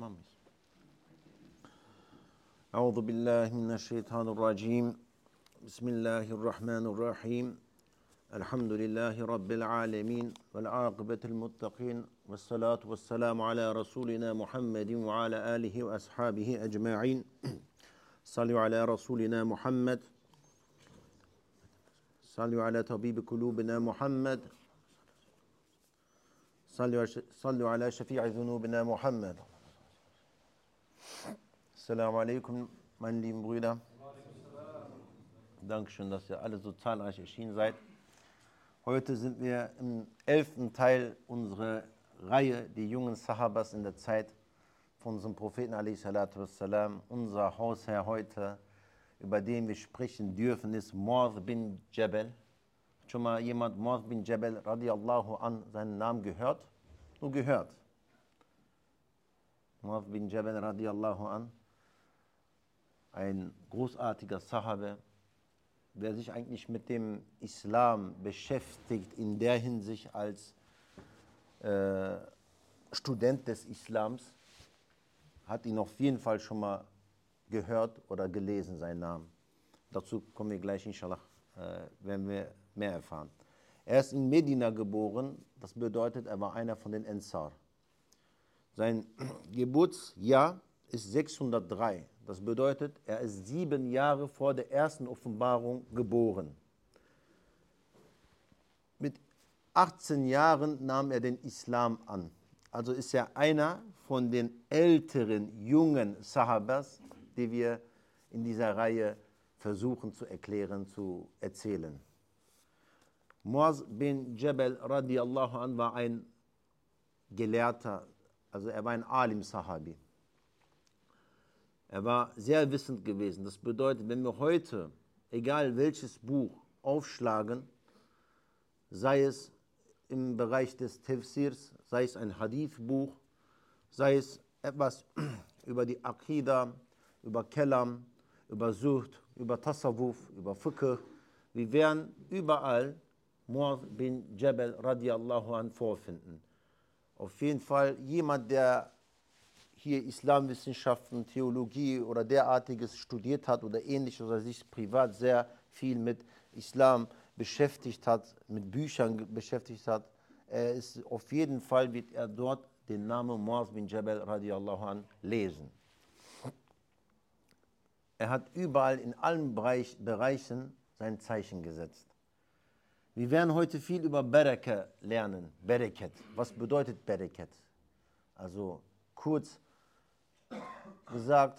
Tamam mıyız? Euzu billahi mineşşeytanirracim. Bismillahirrahmanirrahim. Elhamdülillahi Rabbil alemin. Vel akibetul muttakin. Vessalatu vesselamu ala Resulina Muhammedin ve ala alihi ve ashabihi ecma'in. Sallu ala Resulina Muhammed. Sallu ala tabibi kulubina Muhammed. Sallu ala şefi'i zunubina Muhammed. Assalamu alaikum, meine lieben Brüder. Dankeschön, dass ihr alle so zahlreich erschienen seid. Heute sind wir im 11. Teil unserer Reihe, die jungen Sahabas in der Zeit von unserem Propheten a.s.w. Unser Hausherr heute, über den wir sprechen dürfen, ist Mu'adh bin Jabal. Hat schon mal jemand Mu'adh bin Jabal radiallahu an seinen Namen gehört? Nur gehört. Mu'adh bin Jabal radiallahu an, ein großartiger Sahabe, der sich eigentlich mit dem Islam beschäftigt, in der Hinsicht als Student des Islams, hat ihn auf jeden Fall schon mal gehört oder gelesen, seinen Namen. Dazu kommen wir gleich, inshallah, werden wir mehr erfahren. Er ist in Medina geboren, das bedeutet, er war einer von den Ansar. Sein Geburtsjahr ist 603. Das bedeutet, er ist 7 Jahre vor der ersten Offenbarung geboren. Mit 18 Jahren nahm er den Islam an. Also ist er einer von den älteren, jungen Sahabas, die wir in dieser Reihe versuchen zu erklären, zu erzählen. Mu'adh bin Jabal radiallahu an war ein Gelehrter, also er war ein Alim-Sahabi. Er war sehr wissend gewesen. Das bedeutet, wenn wir heute, egal welches Buch, aufschlagen, sei es im Bereich des Tafsirs, sei es ein Hadith-Buch, sei es etwas über die Aqidah, über Kalam, über Zuhd, über Tasawwuf, über Fiqh, wir werden überall Mu'adh bin Jabal radiallahu an vorfinden. Auf jeden Fall jemand, der hier Islamwissenschaften, Theologie oder derartiges studiert hat oder ähnliches oder sich privat sehr viel mit Islam beschäftigt hat, mit Büchern beschäftigt hat, auf jeden Fall wird er dort den Namen Mu'adh bin Jabal radiallahu an lesen. Er hat überall in allen Bereichen sein Zeichen gesetzt. Wir werden heute viel über Baraka lernen. Barakat. Was bedeutet Barakat? Also kurz gesagt,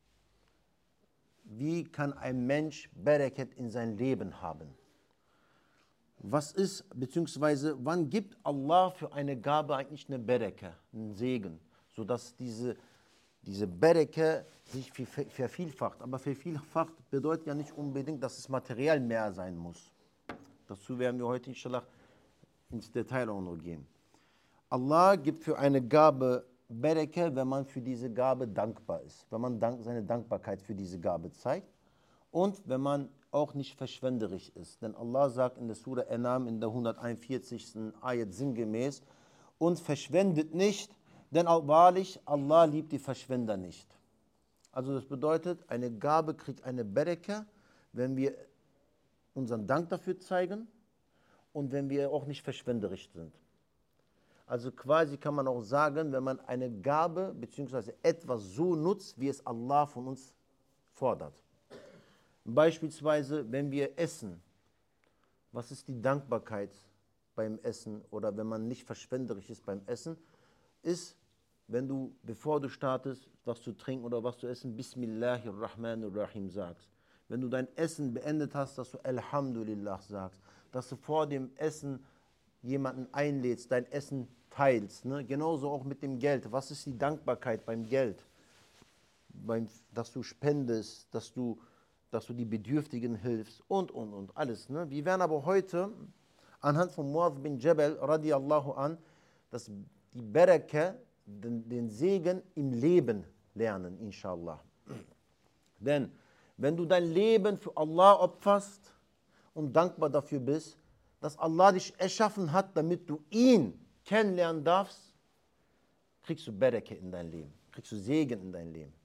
wie kann ein Mensch Barakat in sein Leben haben? Was ist, beziehungsweise wann gibt Allah für eine Gabe eigentlich eine Baraka, einen Segen, sodass diese Baraka sich vervielfacht. Aber vervielfacht bedeutet ja nicht unbedingt, dass es materiell mehr sein muss. Dazu werden wir heute inshallah ins Detail auch noch gehen. Allah gibt für eine Gabe Baraka, wenn man für diese Gabe dankbar ist, wenn man seine Dankbarkeit für diese Gabe zeigt und wenn man auch nicht verschwenderisch ist. Denn Allah sagt in der Surah An'am in der 141. Ayat sinngemäß, und verschwendet nicht, denn wahrlich, Allah liebt die Verschwender nicht. Also das bedeutet, eine Gabe kriegt eine Baraka, wenn wir unseren Dank dafür zeigen und wenn wir auch nicht verschwenderisch sind. Also quasi kann man auch sagen, wenn man eine Gabe bzw. etwas so nutzt, wie es Allah von uns fordert. Beispielsweise, wenn wir essen, was ist die Dankbarkeit beim Essen oder wenn man nicht verschwenderisch ist beim Essen, ist, wenn du, bevor du startest, was zu trinken oder was zu essen, Bismillahirrahmanirrahim sagst. Wenn du dein Essen beendet hast, dass du Alhamdulillah sagst, dass du vor dem Essen jemanden einlädst, dein Essen teilst. Ne? Genauso auch mit dem Geld. Was ist die Dankbarkeit beim Geld? Dass du spendest, dass du die Bedürftigen hilfst und. Alles. Ne? Wir werden aber heute anhand von Mu'adh bin Jabal radiallahu an, die Baraka, den Segen im Leben lernen, inshallah. Denn wenn du dein Leben für Allah opferst und dankbar dafür bist, dass Allah dich erschaffen hat, damit du ihn kennenlernen darfst, kriegst du Baraka in dein Leben. kriegst du Segen in dein Leben.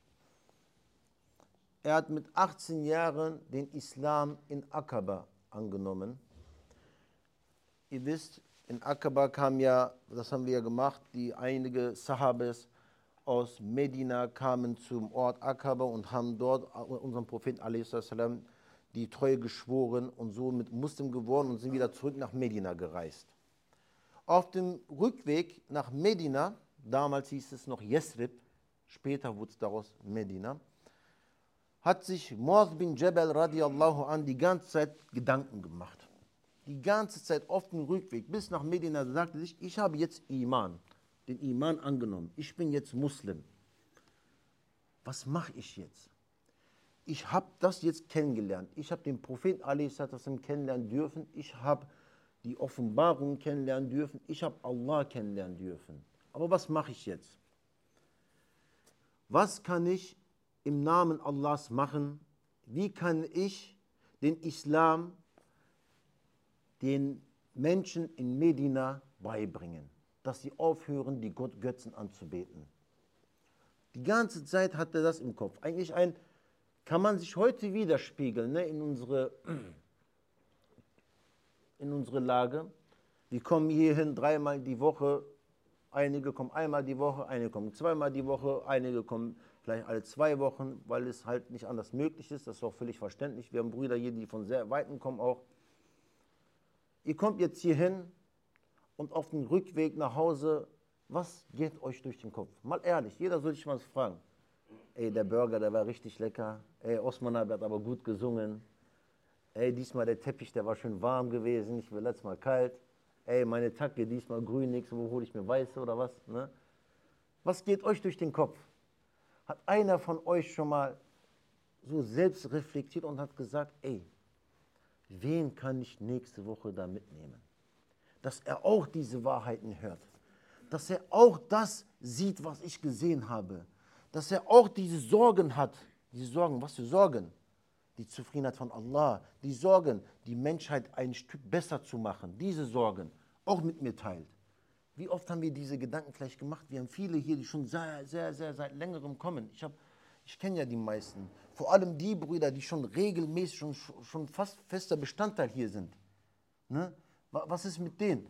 Er hat mit 18 Jahren den Islam in Aqaba angenommen. Ihr wisst, in Aqaba kam ja, das haben wir ja gemacht, die einige Sahabes aus Medina kamen zum Ort Aqaba und haben dort unserem Propheten a.s. die Treue geschworen und so mit Muslim geworden und sind wieder zurück nach Medina gereist. Auf dem Rückweg nach Medina, damals hieß es noch Yesrib, später wurde es daraus Medina, hat sich Muaz bin Jabal radiallahu an die ganze Zeit Gedanken gemacht. Die ganze Zeit auf dem Rückweg bis nach Medina sagte sich, ich habe jetzt Iman, den Iman angenommen. Ich bin jetzt Muslim. Was mache ich jetzt? Ich habe das jetzt kennengelernt. Ich habe den Propheten a.s. kennenlernen dürfen. Ich habe die Offenbarung kennenlernen dürfen. Ich habe Allah kennenlernen dürfen. Aber was mache ich jetzt? Was kann ich im Namen Allahs machen? Wie kann ich den Islam den Menschen in Medina beibringen, dass sie aufhören, die Götzen anzubeten? Die ganze Zeit hat er das im Kopf. Eigentlich kann man sich heute widerspiegeln, ne, in unsere Lage. Wir kommen hierhin 3-mal die Woche, einige kommen einmal die Woche, einige kommen 2-mal die Woche, einige kommen vielleicht alle 2 Wochen, weil es halt nicht anders möglich ist. Das ist auch völlig verständlich. Wir haben Brüder hier, die von sehr Weiten kommen auch. Ihr kommt jetzt hierhin und auf dem Rückweg nach Hause, was geht euch durch den Kopf? Mal ehrlich, jeder soll sich mal fragen. Ey, der Burger, der war richtig lecker. Ey, Osman hat aber gut gesungen. Ey, diesmal der Teppich, der war schön warm gewesen. Ich will letztes Mal kalt. Ey, meine Tacke, diesmal grün, nächste Woche hole ich mir weiße oder was? Ne? Was geht euch durch den Kopf? Hat einer von euch schon mal so selbst reflektiert und hat gesagt, ey, wen kann ich nächste Woche da mitnehmen? Dass er auch diese Wahrheiten hört. Dass er auch das sieht, was ich gesehen habe. Dass er auch diese Sorgen hat. Diese Sorgen, was für Sorgen? Die Zufriedenheit von Allah. Die Sorgen, die Menschheit ein Stück besser zu machen. Diese Sorgen auch mit mir teilt. Wie oft haben wir diese Gedanken vielleicht gemacht? Wir haben viele hier, die schon sehr seit längerem kommen. Ich kenne ja die meisten. Vor allem die Brüder, die schon regelmäßig, schon fast fester Bestandteil hier sind. Ne? Was ist mit denen?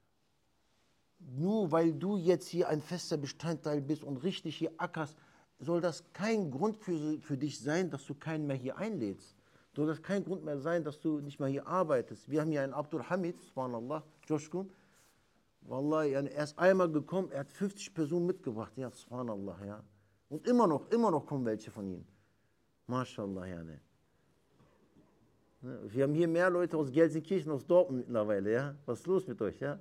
Nur weil du jetzt hier ein fester Bestandteil bist und richtig hier ackerst, soll das kein Grund für dich sein, dass du keinen mehr hier einlädst. Soll das kein Grund mehr sein, dass du nicht mehr hier arbeitest. Wir haben hier einen Abdul Hamid, subhanallah, Joshkun. Wallah, er ist einmal gekommen, er hat 50 Personen mitgebracht, ja, subhanallah, ja. Und immer noch kommen welche von ihnen. MashaAllah, ja, ne. Wir haben hier mehr Leute aus Gelsenkirchen, aus Dortmund mittlerweile, ja. Was ist los mit euch, ja?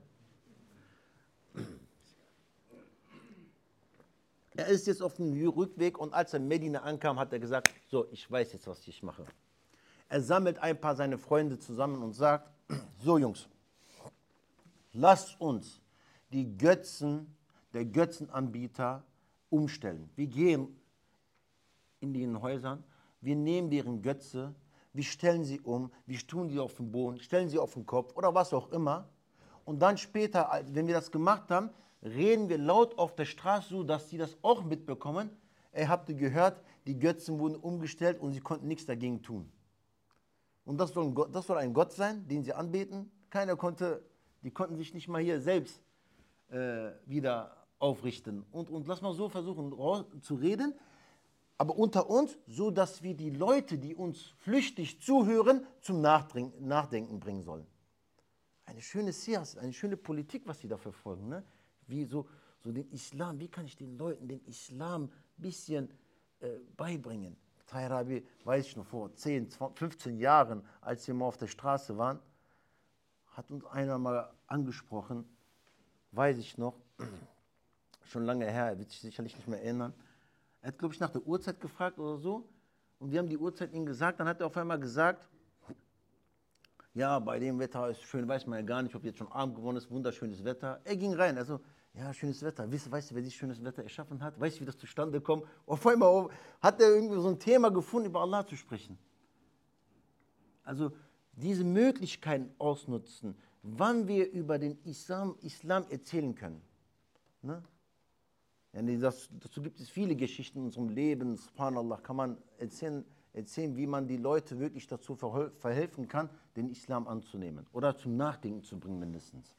Er ist jetzt auf dem Rückweg und als er in Medina ankam, hat er gesagt, so, ich weiß jetzt, was ich mache. Er sammelt ein paar seine Freunde zusammen und sagt, so Jungs, lasst uns die Götzen der Götzenanbieter umstellen. Wir gehen in den Häusern, wir nehmen deren Götze, wir stellen sie um, wir tun sie auf den Boden, stellen sie auf den Kopf oder was auch immer. Und dann später, wenn wir das gemacht haben, reden wir laut auf der Straße so, dass sie das auch mitbekommen. Ey, habt ihr gehört, die Götzen wurden umgestellt und sie konnten nichts dagegen tun. Und das soll ein Gott sein, den sie anbeten. Die konnten sich nicht mal hier selbst wieder aufrichten. Und lass mal so versuchen zu reden, aber unter uns, so dass wir die Leute, die uns flüchtig zuhören, zum Nachdenken bringen sollen. Eine schöne Sias, eine schöne Politik, was sie da verfolgen. Ne? Wie so den Islam, wie kann ich den Leuten den Islam ein bisschen beibringen? Tairabi, weiß ich noch, vor 10, 15 Jahren, als wir mal auf der Straße waren, hat uns einer mal angesprochen, weiß ich noch, schon lange her, er wird sich sicherlich nicht mehr erinnern. Er hat, glaube ich, nach der Uhrzeit gefragt oder so und wir haben die Uhrzeit ihm gesagt, dann hat er auf einmal gesagt, ja, bei dem Wetter ist schön, weiß man ja gar nicht, ob jetzt schon Abend geworden ist, wunderschönes Wetter. Er ging rein, also, ja, schönes Wetter. Weißt du, wer dieses schönes Wetter erschaffen hat? Weißt du, wie das zustande kommt? Auf einmal hat er irgendwie so ein Thema gefunden, über Allah zu sprechen. Also, diese Möglichkeiten ausnutzen, wann wir über den Islam erzählen können. Ne? Dazu gibt es viele Geschichten in unserem Leben, subhanallah, kann man erzählen, wie man die Leute wirklich dazu verhelfen kann, den Islam anzunehmen oder zum Nachdenken zu bringen mindestens.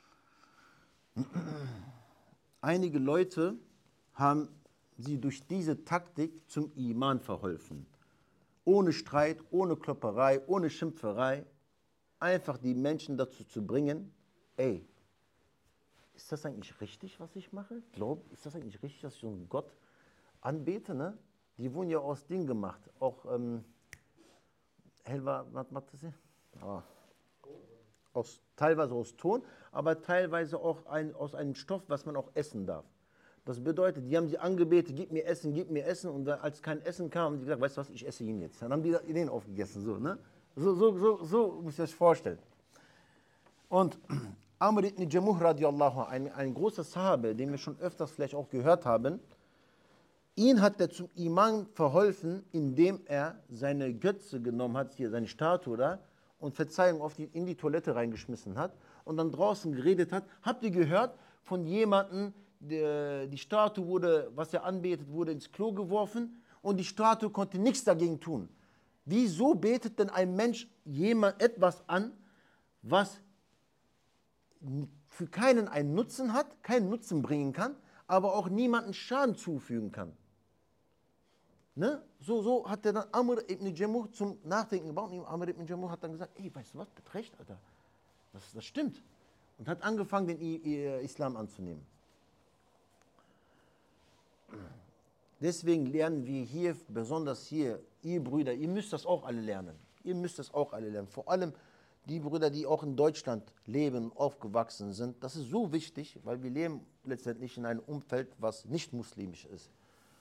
Einige Leute haben sie durch diese Taktik zum Iman verholfen. Ohne Streit, ohne Klopperei, ohne Schimpferei, einfach die Menschen dazu zu bringen, ey, ist das eigentlich richtig, was ich mache? Ist das eigentlich richtig, dass ich so einen Gott anbete? Ne? Die wurden ja aus Ding gemacht, auch teilweise aus Ton, aber teilweise auch aus einem Stoff, was man auch essen darf. Das bedeutet, die haben sie angebetet, gib mir Essen, und als kein Essen kam, haben die gesagt, weißt du was, ich esse ihn jetzt. Dann haben die den aufgegessen, so, ne? So muss ich das vorstellen. Und Amr ibn Jamuh radiallahu anh, ein großer Sahabe, den wir schon öfters vielleicht auch gehört haben, ihn hat er zum Iman verholfen, indem er seine Götze genommen hat, hier seine Statue da, und Verzeihung in die Toilette reingeschmissen hat und dann draußen geredet hat. Habt ihr gehört von jemandem, die Statue wurde, was er anbetet, wurde ins Klo geworfen und die Statue konnte nichts dagegen tun. Wieso betet denn ein Mensch etwas an, was für keinen einen Nutzen hat, keinen Nutzen bringen kann, aber auch niemanden Schaden zufügen kann? Ne? So hat er dann Amr ibn Jamuh zum Nachdenken gebracht. Und Amr ibn Jamuh hat dann gesagt, ey, weißt du was, das recht, Alter. Das stimmt. Und hat angefangen, den Islam anzunehmen. Deswegen lernen wir hier, besonders hier, ihr Brüder, ihr müsst das auch alle lernen. Vor allem die Brüder, die auch in Deutschland leben, aufgewachsen sind. Das ist so wichtig, weil wir leben letztendlich in einem Umfeld, was nicht muslimisch ist.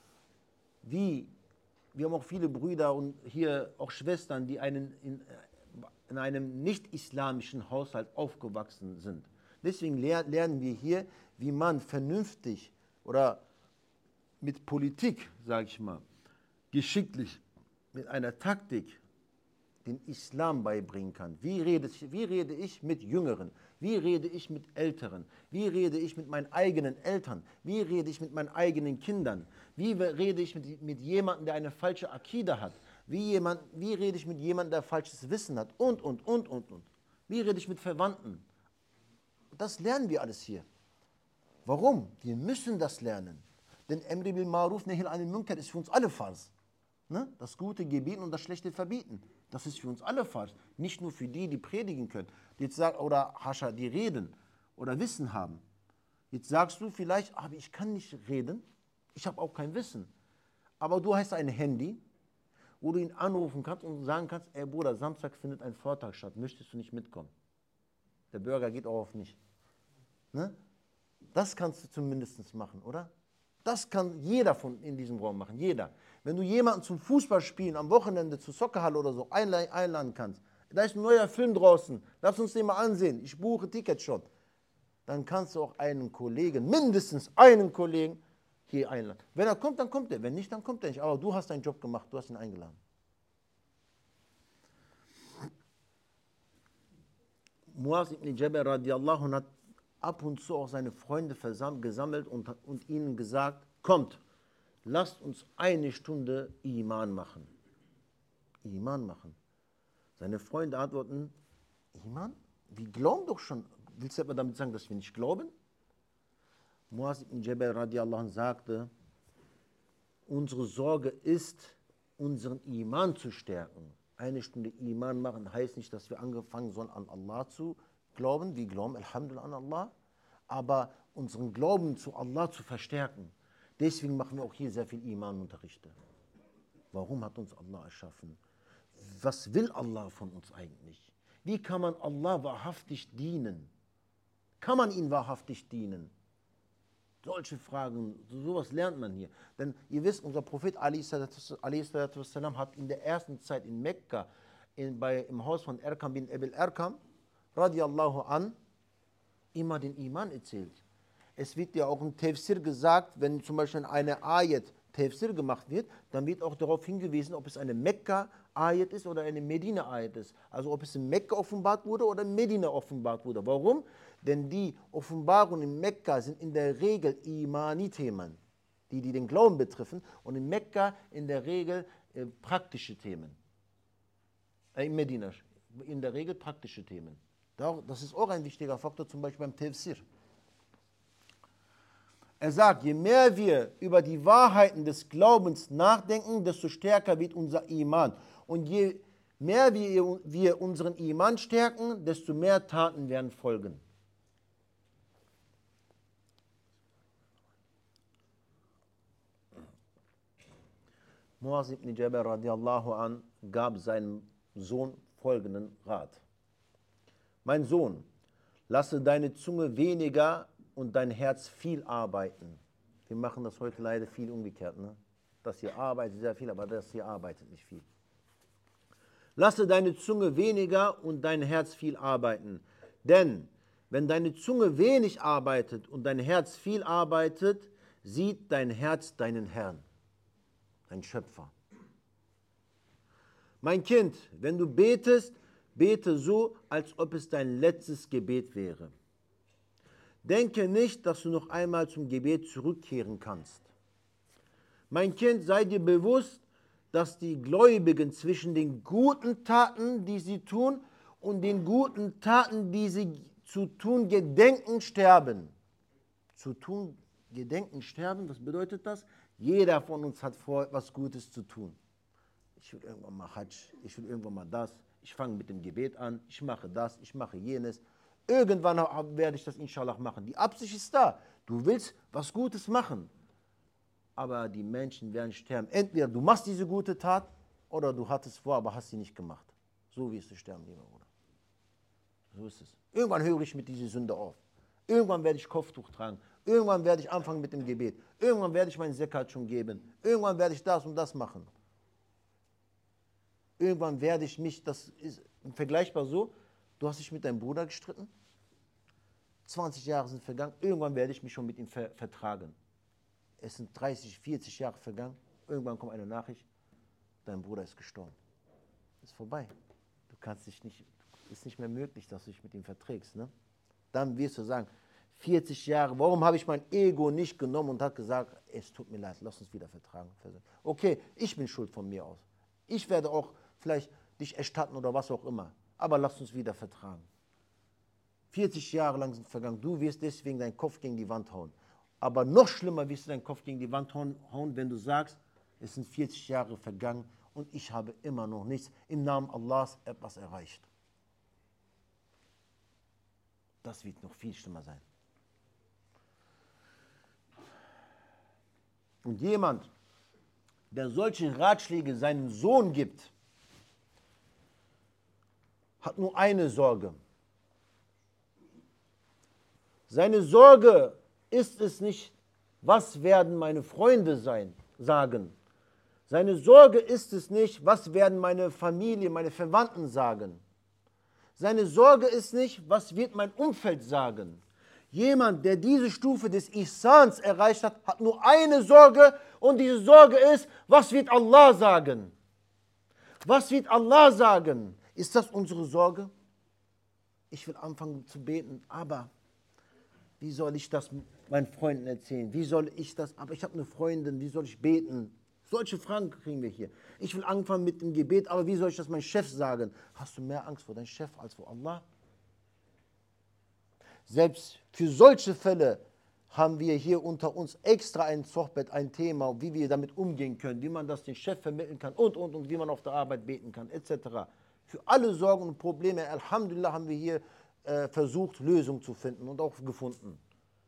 Wir haben auch viele Brüder und hier auch Schwestern, die in einem nicht-islamischen Haushalt aufgewachsen sind. Deswegen lernen wir hier, wie man vernünftig oder mit Politik, sage ich mal, geschicklich, mit einer Taktik den Islam beibringen kann. Wie rede ich mit Jüngeren? Wie rede ich mit Älteren? Wie rede ich mit meinen eigenen Eltern? Wie rede ich mit meinen eigenen Kindern? Wie rede ich mit jemandem, der eine falsche Akida hat? Wie rede ich mit jemandem, der falsches Wissen hat? Und. Wie rede ich mit Verwandten? Das lernen wir alles hier. Warum? Wir müssen das lernen. Denn Amr bil Ma'ruf Nahy anil Munkar ist für uns alle Farz. Ne? Das Gute gebieten und das Schlechte verbieten. Das ist für uns alle Farz. Nicht nur für die predigen können, oder Hascha, die reden oder Wissen haben. Jetzt sagst du vielleicht, aber ich kann nicht reden, ich habe auch kein Wissen. Aber du hast ein Handy, wo du ihn anrufen kannst und sagen kannst, ey Bruder, Samstag findet ein Vortrag statt, möchtest du nicht mitkommen? Der Bürger geht auch auf mich. Ne? Das kannst du zumindest machen, oder? Das kann jeder in diesem Raum machen, jeder. Wenn du jemanden zum Fußballspielen am Wochenende zur Soccerhalle oder so einladen kannst, da ist ein neuer Film draußen, lass uns den mal ansehen, ich buche Tickets schon, dann kannst du auch einen Kollegen, mindestens einen Kollegen, hier einladen. Wenn er kommt, dann kommt er, wenn nicht, dann kommt er nicht. Aber du hast deinen Job gemacht, du hast ihn eingeladen. Muaz ibn Jabal radiallahu anh hat ab und zu auch seine Freunde gesammelt und ihnen gesagt, kommt, lasst uns eine Stunde Iman machen. Iman machen. Seine Freunde antworten, Iman? Wir glauben doch schon. Willst du etwa damit sagen, dass wir nicht glauben? Muaz ibn Jabal radiallahu anh sagte, unsere Sorge ist, unseren Iman zu stärken. Eine Stunde Iman machen heißt nicht, dass wir angefangen sollen, an Allah zu glauben. Wir glauben, Alhamdulillah, an Allah. Aber unseren Glauben zu Allah zu verstärken. Deswegen machen wir auch hier sehr viel Iman-Unterrichte. Warum hat uns Allah erschaffen? Was will Allah von uns eigentlich? Wie kann man Allah wahrhaftig dienen? Kann man ihn wahrhaftig dienen? Solche Fragen, sowas lernt man hier. Denn ihr wisst, unser Prophet a.s.w. hat in der ersten Zeit in Mekka, im Haus von Erkam bin Ebil Erkam, radiallahu an, immer den Iman erzählt. Es wird ja auch im Tafsir gesagt, wenn zum Beispiel eine Ayat Tafsir gemacht wird, dann wird auch darauf hingewiesen, ob es eine Mekka-Ayat ist oder eine Medina-Ayat ist. Also ob es in Mekka offenbart wurde oder in Medina offenbart wurde. Warum? Denn die Offenbarungen in Mekka sind in der Regel Imani-Themen, die den Glauben betreffen, und in Mekka in der Regel praktische Themen. In Medina in der Regel praktische Themen. Das ist auch ein wichtiger Faktor, zum Beispiel beim Tafsir. Er sagt, je mehr wir über die Wahrheiten des Glaubens nachdenken, desto stärker wird unser Iman. Und je mehr wir unseren Iman stärken, desto mehr Taten werden folgen. Muaz ibn Jabal radiallahu an gab seinem Sohn folgenden Rat. Mein Sohn, lasse deine Zunge weniger und dein Herz viel arbeiten. Wir machen das heute leider viel umgekehrt. Ne? Das hier arbeitet sehr viel, aber das hier arbeitet nicht viel. Lasse deine Zunge weniger und dein Herz viel arbeiten. Denn wenn deine Zunge wenig arbeitet und dein Herz viel arbeitet, sieht dein Herz deinen Herrn, dein Schöpfer. Mein Kind, wenn du betest, bete so, als ob es dein letztes Gebet wäre. Denke nicht, dass du noch einmal zum Gebet zurückkehren kannst. Mein Kind, sei dir bewusst, dass die Gläubigen zwischen den guten Taten, die sie tun, und den guten Taten, die sie zu tun gedenken, sterben. Zu tun gedenken, sterben, was bedeutet das? Jeder von uns hat vor, etwas Gutes zu tun. Ich will irgendwann mal Hajj, ich will irgendwann mal das, ich fange mit dem Gebet an, ich mache das, ich mache jenes. Irgendwann werde ich das inshallah machen. Die Absicht ist da. Du willst was Gutes machen. Aber die Menschen werden sterben. Entweder du machst diese gute Tat oder du hattest vor, aber hast sie nicht gemacht. So wirst du sterben, lieber Bruder. So ist es. Irgendwann höre ich mit dieser Sünde auf. Irgendwann werde ich Kopftuch tragen. Irgendwann werde ich anfangen mit dem Gebet. Irgendwann werde ich meinen Zekat schon geben. Irgendwann werde ich das und das machen. Irgendwann werde ich mich, das ist vergleichbar so, du hast dich mit deinem Bruder gestritten, 20 Jahre sind vergangen, irgendwann werde ich mich schon mit ihm vertragen. Es sind 30, 40 Jahre vergangen, irgendwann kommt eine Nachricht, dein Bruder ist gestorben. Ist vorbei. Du kannst dich nicht, ist nicht mehr möglich, dass du dich mit ihm verträgst. Ne? Dann wirst du sagen, 40 Jahre, warum habe ich mein Ego nicht genommen und hat gesagt, es tut mir leid, lass uns wieder vertragen. Okay, ich bin schuld von mir aus. Ich werde auch vielleicht dich erstatten oder was auch immer. Aber lass uns wieder vertragen. 40 Jahre lang sind vergangen. Du wirst deswegen deinen Kopf gegen die Wand hauen. Aber noch schlimmer wirst du deinen Kopf gegen die Wand hauen, wenn du sagst, es sind 40 Jahre vergangen und ich habe immer noch nichts im Namen Allahs etwas erreicht. Das wird noch viel schlimmer sein. Und jemand, der solche Ratschläge seinem Sohn gibt, hat nur eine Sorge. Seine Sorge ist es nicht, was werden meine Freunde sagen. Seine Sorge ist es nicht, was werden meine Familie, meine Verwandten sagen. Seine Sorge ist nicht, was wird mein Umfeld sagen. Jemand, der diese Stufe des Ihsans erreicht hat, hat nur eine Sorge und diese Sorge ist, was wird Allah sagen? Was wird Allah sagen? Ist das unsere Sorge? Ich will anfangen zu beten, aber wie soll ich das meinen Freunden erzählen? Wie soll ich das? Aber ich habe eine Freundin, wie soll ich beten? Solche Fragen kriegen wir hier. Ich will anfangen mit dem Gebet, aber wie soll ich das meinem Chef sagen? Hast du mehr Angst vor deinem Chef als vor Allah? Selbst für solche Fälle haben wir hier unter uns extra ein Sohbet, ein Thema, wie wir damit umgehen können, wie man das dem Chef vermitteln kann und wie man auf der Arbeit beten kann, etc. Für alle Sorgen und Probleme, Alhamdulillah, haben wir hier versucht, Lösungen zu finden und auch gefunden.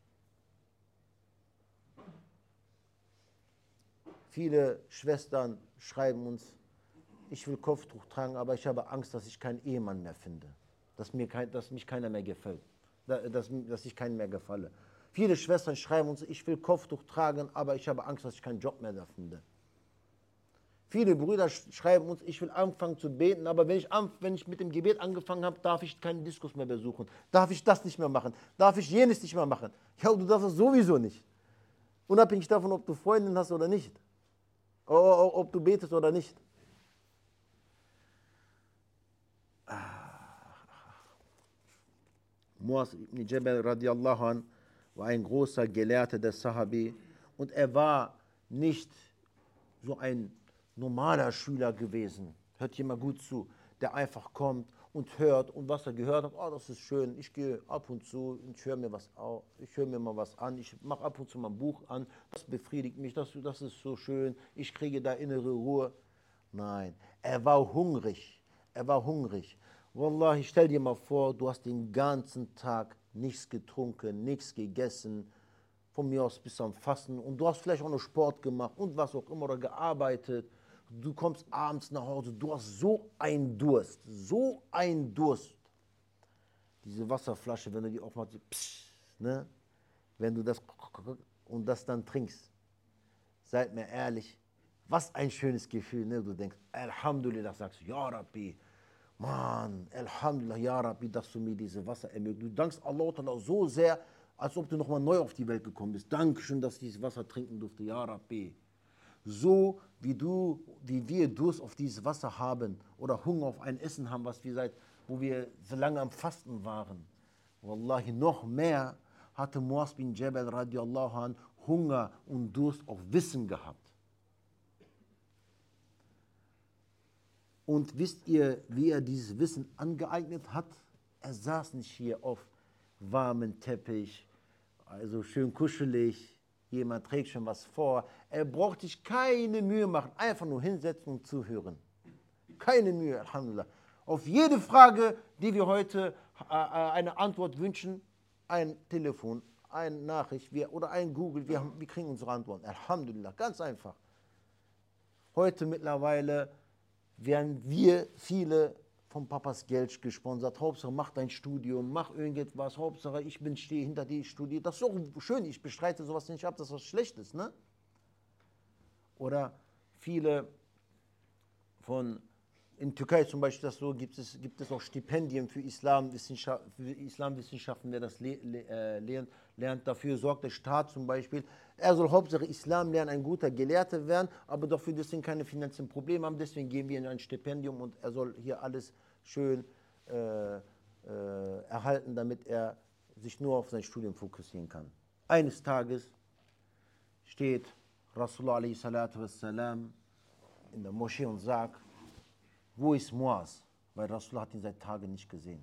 Viele Schwestern schreiben uns, ich will Kopftuch tragen, aber ich habe Angst, dass ich keinen Ehemann mehr finde, dass mich keiner mehr gefällt, dass ich keinen mehr gefalle. Viele Schwestern schreiben uns, ich will Kopftuch tragen, aber ich habe Angst, dass ich keinen Job mehr da finde. Viele Brüder schreiben uns, ich will anfangen zu beten, aber wenn ich mit dem Gebet angefangen habe, darf ich keinen Diskus mehr besuchen. Darf ich das nicht mehr machen? Darf ich jenes nicht mehr machen? Ja, du darfst das sowieso nicht. Unabhängig davon, ob du Freundin hast oder nicht. Ob du betest oder nicht. Muaz ibn Jabal radiallahu an war ein großer Gelehrter der Sahabi und er war nicht so ein normaler Schüler gewesen. Hört hier mal gut zu, der einfach kommt und hört und was er gehört hat, oh, das ist schön, ich gehe ab und zu, ich höre mir mal was an, ich mache ab und zu mal ein Buch an, das befriedigt mich, das ist so schön, ich kriege da innere Ruhe. Nein, er war hungrig, er war hungrig. Wallahi, stell dir mal vor, du hast den ganzen Tag nichts getrunken, nichts gegessen, von mir aus bis am Fasten und du hast vielleicht auch noch Sport gemacht und was auch immer oder gearbeitet. Du kommst abends nach Hause, du hast so einen Durst, so einen Durst. Diese Wasserflasche, wenn du die aufmachst, ne? Wenn du das und das dann trinkst, seid mir ehrlich, was ein schönes Gefühl, ne? Du denkst, Alhamdulillah, sagst du, Ja Rabbi, Mann, Alhamdulillah, Ja Rabbi, dass du mir diese Wasser ermöglicht. Du dankst Allah so sehr, als ob du nochmal neu auf die Welt gekommen bist. Dankeschön, dass ich dieses Wasser trinken durfte, Ja Rabbi. So wie wir Durst auf dieses Wasser haben oder Hunger auf ein Essen haben, wo wir so lange am Fasten waren. Wallahi, noch mehr hatte Muaz bin Jabal radiallahu an Hunger und Durst auf Wissen gehabt. Und wisst ihr, wie er dieses Wissen angeeignet hat? Er saß nicht hier auf warmen Teppich, also schön kuschelig, jemand trägt schon was vor. Er braucht sich keine Mühe machen, einfach nur hinsetzen und zuhören. Keine Mühe, Alhamdulillah. Auf jede Frage, die wir heute eine Antwort wünschen, ein Telefon, eine Nachricht oder ein Google, wir kriegen unsere Antworten. Alhamdulillah, ganz einfach. Heute mittlerweile werden wir viele vom Papas Geld gesponsert. Hauptsache, mach dein Studium, mach irgendetwas. Hauptsache, stehe hinter dir, ich studiere. Das ist auch schön, ich bestreite sowas nicht ab, dass das schlecht ist, ne? Oder viele in Türkei zum Beispiel, gibt es auch Stipendien für Islamwissenschaften, wer das lernt. Dafür sorgt der Staat zum Beispiel. Er soll Hauptsache Islam lernen, ein guter Gelehrter werden, aber dafür deswegen keine finanziellen Probleme haben. Deswegen geben wir ihm ein Stipendium und er soll hier alles schön erhalten, damit er sich nur auf sein Studium fokussieren kann. Eines Tages steht Rasulullah a.s. in der Moschee und sagt, wo ist Muaz? Weil Rasulullah hat ihn seit Tagen nicht gesehen.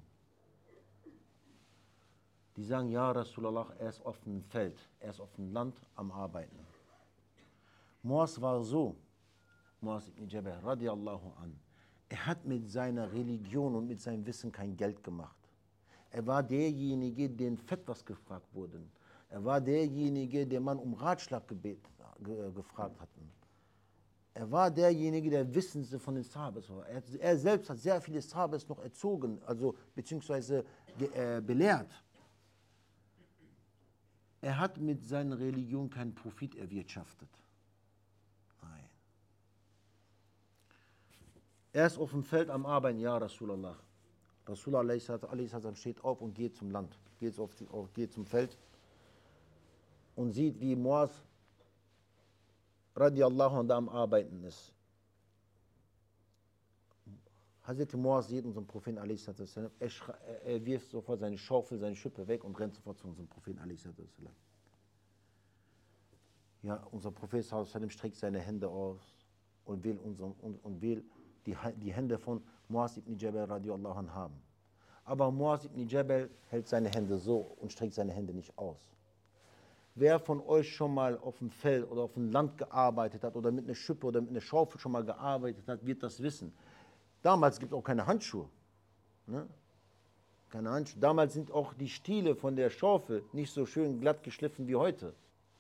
Die sagen, ja Rasulullah, er ist auf dem Feld, er ist auf dem Land am Arbeiten. Muaz war so, Muaz ibn Jabal radiallahu an, er hat mit seiner Religion und mit seinem Wissen kein Geld gemacht. Er war derjenige, den Fetwas gefragt wurden. Er war derjenige, den man um Ratschlag gefragt hat. Er war derjenige, der Wissende von den Sahabas war. Er selbst hat sehr viele Sahabas noch erzogen, also beziehungsweise belehrt. Er hat mit seiner Religion keinen Profit erwirtschaftet. Nein. Er ist auf dem Feld am Arbeiten, ja Rasulallah. Rasulullah steht auf und geht zum Land, geht zum Feld und sieht, wie Muaz radiallahu anh da am Arbeiten ist. Hazrat Muaz sieht unseren Propheten a.s. Er wirft sofort seine Schaufel, seine Schippe weg und rennt sofort zu unserem Propheten a.s. Ja, unser Prophet a.s. streckt seine Hände aus und will die Hände von Muaz ibn Jabal radiallahu anh haben. Aber Muaz ibn Jabal hält seine Hände so und streckt seine Hände nicht aus. Wer von euch schon mal auf dem Feld oder auf dem Land gearbeitet hat oder mit einer Schippe oder mit einer Schaufel schon mal gearbeitet hat, wird das wissen. Damals gibt es auch keine Handschuhe. Ne? Keine Handschuhe. Damals sind auch die Stiele von der Schaufel nicht so schön glatt geschliffen wie heute.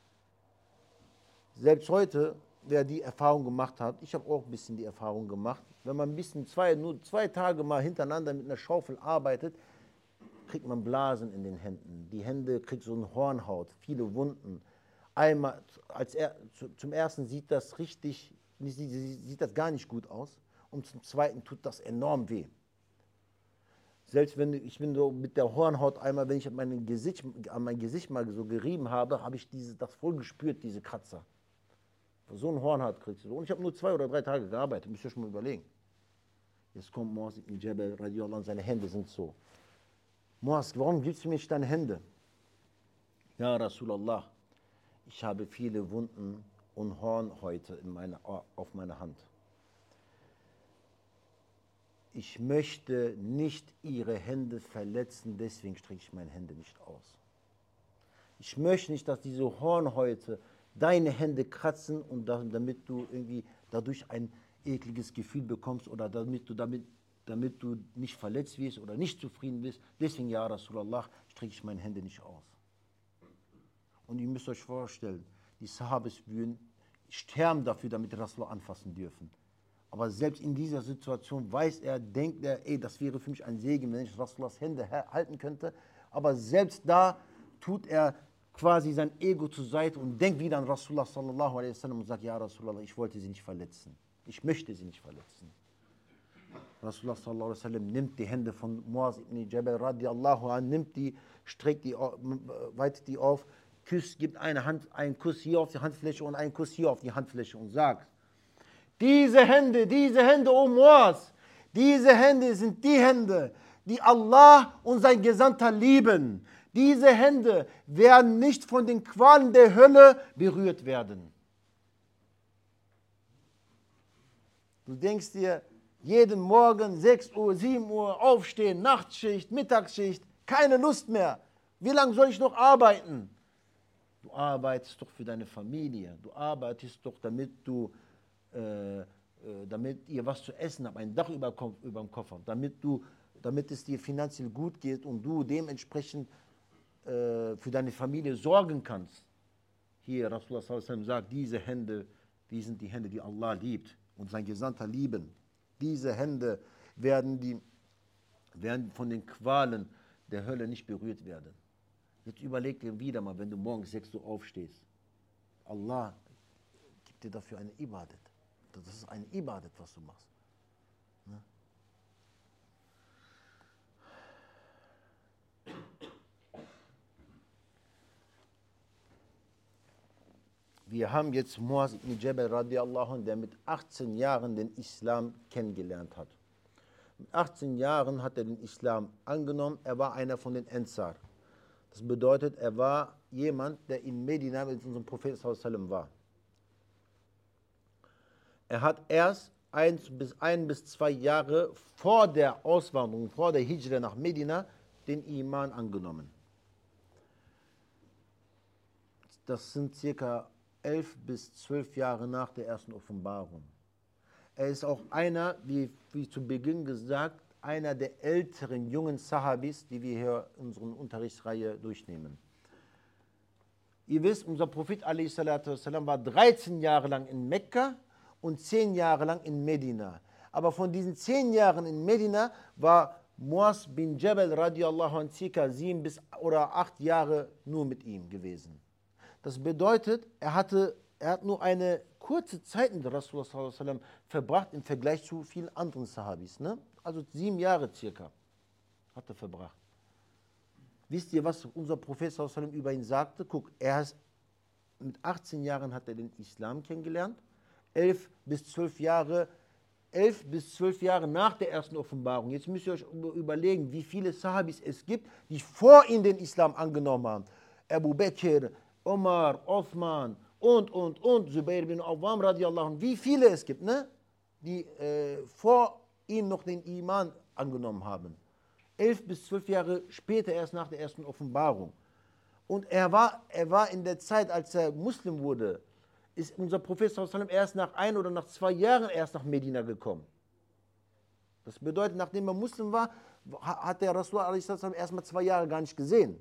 Selbst heute, wer die Erfahrung gemacht hat, ich habe auch ein bisschen die Erfahrung gemacht, wenn man nur 2 Tage mal hintereinander mit einer Schaufel arbeitet, kriegt man Blasen in den Händen. Die Hände kriegt so eine Hornhaut, viele Wunden. Einmal, zum ersten sieht das gar nicht gut aus und zum zweiten tut das enorm weh. Selbst ich bin so mit der Hornhaut einmal, wenn ich an mein Gesicht mal so gerieben habe, habe ich das voll gespürt, diese Kratzer. So eine Hornhaut kriegst du. Und ich habe nur 2 oder 3 Tage gearbeitet, müsst ihr schon mal überlegen. Jetzt kommt Muaz ibn Jabal radiallahu anh, seine Hände sind so. Muaz, warum gibst du mir nicht deine Hände? Ja, Rasulallah, ich habe viele Wunden und Hornhäute auf meiner Hand. Ich möchte nicht ihre Hände verletzen, deswegen strecke ich meine Hände nicht aus. Ich möchte nicht, dass diese Hornhäute deine Hände kratzen und damit du irgendwie dadurch ein ekliges Gefühl bekommst oder damit du nicht verletzt wirst oder nicht zufrieden bist. Deswegen, ja Rasulallah, strecke ich meine Hände nicht aus. Und ihr müsst euch vorstellen, die Sahabis würden sterben dafür, damit Rasulullah anfassen dürfen. Aber selbst in dieser Situation denkt er, das wäre für mich ein Segen, wenn ich Rasulullahs Hände halten könnte. Aber selbst da tut er quasi sein Ego zur Seite und denkt wieder an Rasulullah sallallahu alaihi wasallam und sagt, ja Rasulullah, ich wollte sie nicht verletzen. Ich möchte sie nicht verletzen. Rasulullah sallallahu alaihi wasallam nimmt die Hände von Muaz ibn Jabal radiallahu an, nimmt die, streckt die, weitet die auf, gibt einen Kuss hier auf die Handfläche und einen Kuss hier auf die Handfläche und sagt, diese Hände, O Muaz, diese Hände sind die Hände, die Allah und sein Gesandter lieben. Diese Hände werden nicht von den Qualen der Hölle berührt werden. Du denkst dir, jeden Morgen 6 Uhr, 7 Uhr aufstehen, Nachtschicht, Mittagsschicht, keine Lust mehr. Wie lange soll ich noch arbeiten? Du arbeitest doch für deine Familie. Du arbeitest doch, damit ihr was zu essen habt, ein Dach über dem Kopf habt, damit es dir finanziell gut geht und du dementsprechend für deine Familie sorgen kannst. Hier, Rasulullah sallallahu alaihi wasallam sagt, diese Hände, die sind die Hände, die Allah liebt und sein Gesandter lieben. Diese Hände werden von den Qualen der Hölle nicht berührt werden. Jetzt überleg dir wieder mal, wenn du morgens 6 Uhr aufstehst. Allah gibt dir dafür eine Ibadat. Das ist eine Ibadat, was du machst. Ne? Wir haben jetzt Muaz ibn Jabal radiallahu anh, der mit 18 Jahren den Islam kennengelernt hat. Mit 18 Jahren hat er den Islam angenommen. Er war einer von den Ansar. Das bedeutet, er war jemand, der in Medina mit unserem Propheten sallallahu alaihi wasallam war. Er hat erst 1 bis 2 Jahre vor der Auswanderung, vor der Hijra nach Medina, den Iman angenommen. Das sind circa 11 bis 12 Jahre nach der ersten Offenbarung. Er ist auch einer, wie zu Beginn gesagt, einer der älteren jungen Sahabis, die wir hier in unserer Unterrichtsreihe durchnehmen. Ihr wisst, unser Prophet a.s. war 13 Jahre lang in Mekka und 10 Jahre lang in Medina. Aber von diesen 10 Jahren in Medina war Muaz bin Jabal radiallahu anh ca. 7 bis oder 8 Jahre nur mit ihm gewesen. Das bedeutet, er hat nur eine kurze Zeit mit Rasulullah sallallahu alaihi wasallam verbracht im Vergleich zu vielen anderen Sahabis. Ne? Also 7 Jahre circa hat er verbracht. Wisst ihr, was unser Prophet sallallahu alaihi wasallam über ihn sagte? Guck, mit 18 Jahren hat er den Islam kennengelernt. 11 bis 12 Jahre nach der ersten Offenbarung. Jetzt müsst ihr euch überlegen, wie viele Sahabis es gibt, die vor ihm den Islam angenommen haben. Abu Bakr, Omar, Othman und Zubair bin Awwam radiallahu anh. Wie viele es gibt, ne? Die vor ihm noch den Iman angenommen haben. 11 bis 12 Jahre später, erst nach der ersten Offenbarung. Und er war in der Zeit, als er Muslim wurde, ist unser Prophet sallallahu alaihi wasallam erst nach 1 oder nach 2 Jahren erst nach Medina gekommen. Das bedeutet, nachdem er Muslim war, hat der Rasulullah erstmal 2 Jahre gar nicht gesehen.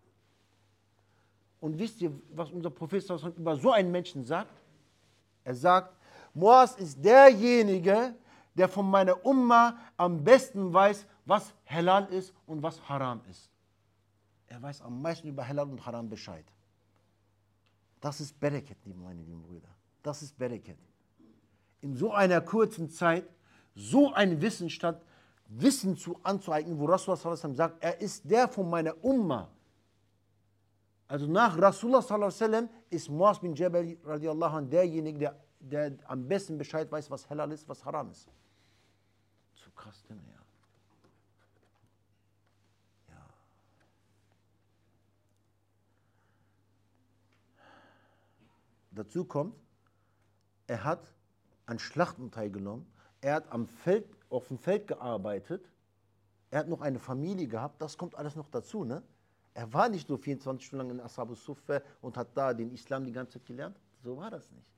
Und wisst ihr, was unser Prophet sallallahu alaihi wasallam über so einen Menschen sagt? Er sagt, Muaz ist derjenige, der von meiner Umma am besten weiß, was Halal ist und was Haram ist. Er weiß am meisten über Halal und Haram Bescheid. Das ist Bereket, meine lieben Brüder. Das ist Bereket. In so einer kurzen Zeit so ein Wissen anzueignen, wo Rasulullah sallallahu alaihi wasallam sagt, er ist der von meiner Umma. Also nach Rasulullah sallallahu alaihi wasallam ist Muaz bin Jabal radiallahu anh derjenige, der am besten Bescheid weiß, was Halal ist, was Haram ist. Zu krass, denn ja. Dazu kommt, er hat an Schlachten teilgenommen, er hat auf dem Feld gearbeitet, er hat noch eine Familie gehabt, das kommt alles noch dazu. Ne? Er war nicht nur 24 Stunden lang in Ashab Suffa und hat da den Islam die ganze Zeit gelernt. So war das nicht.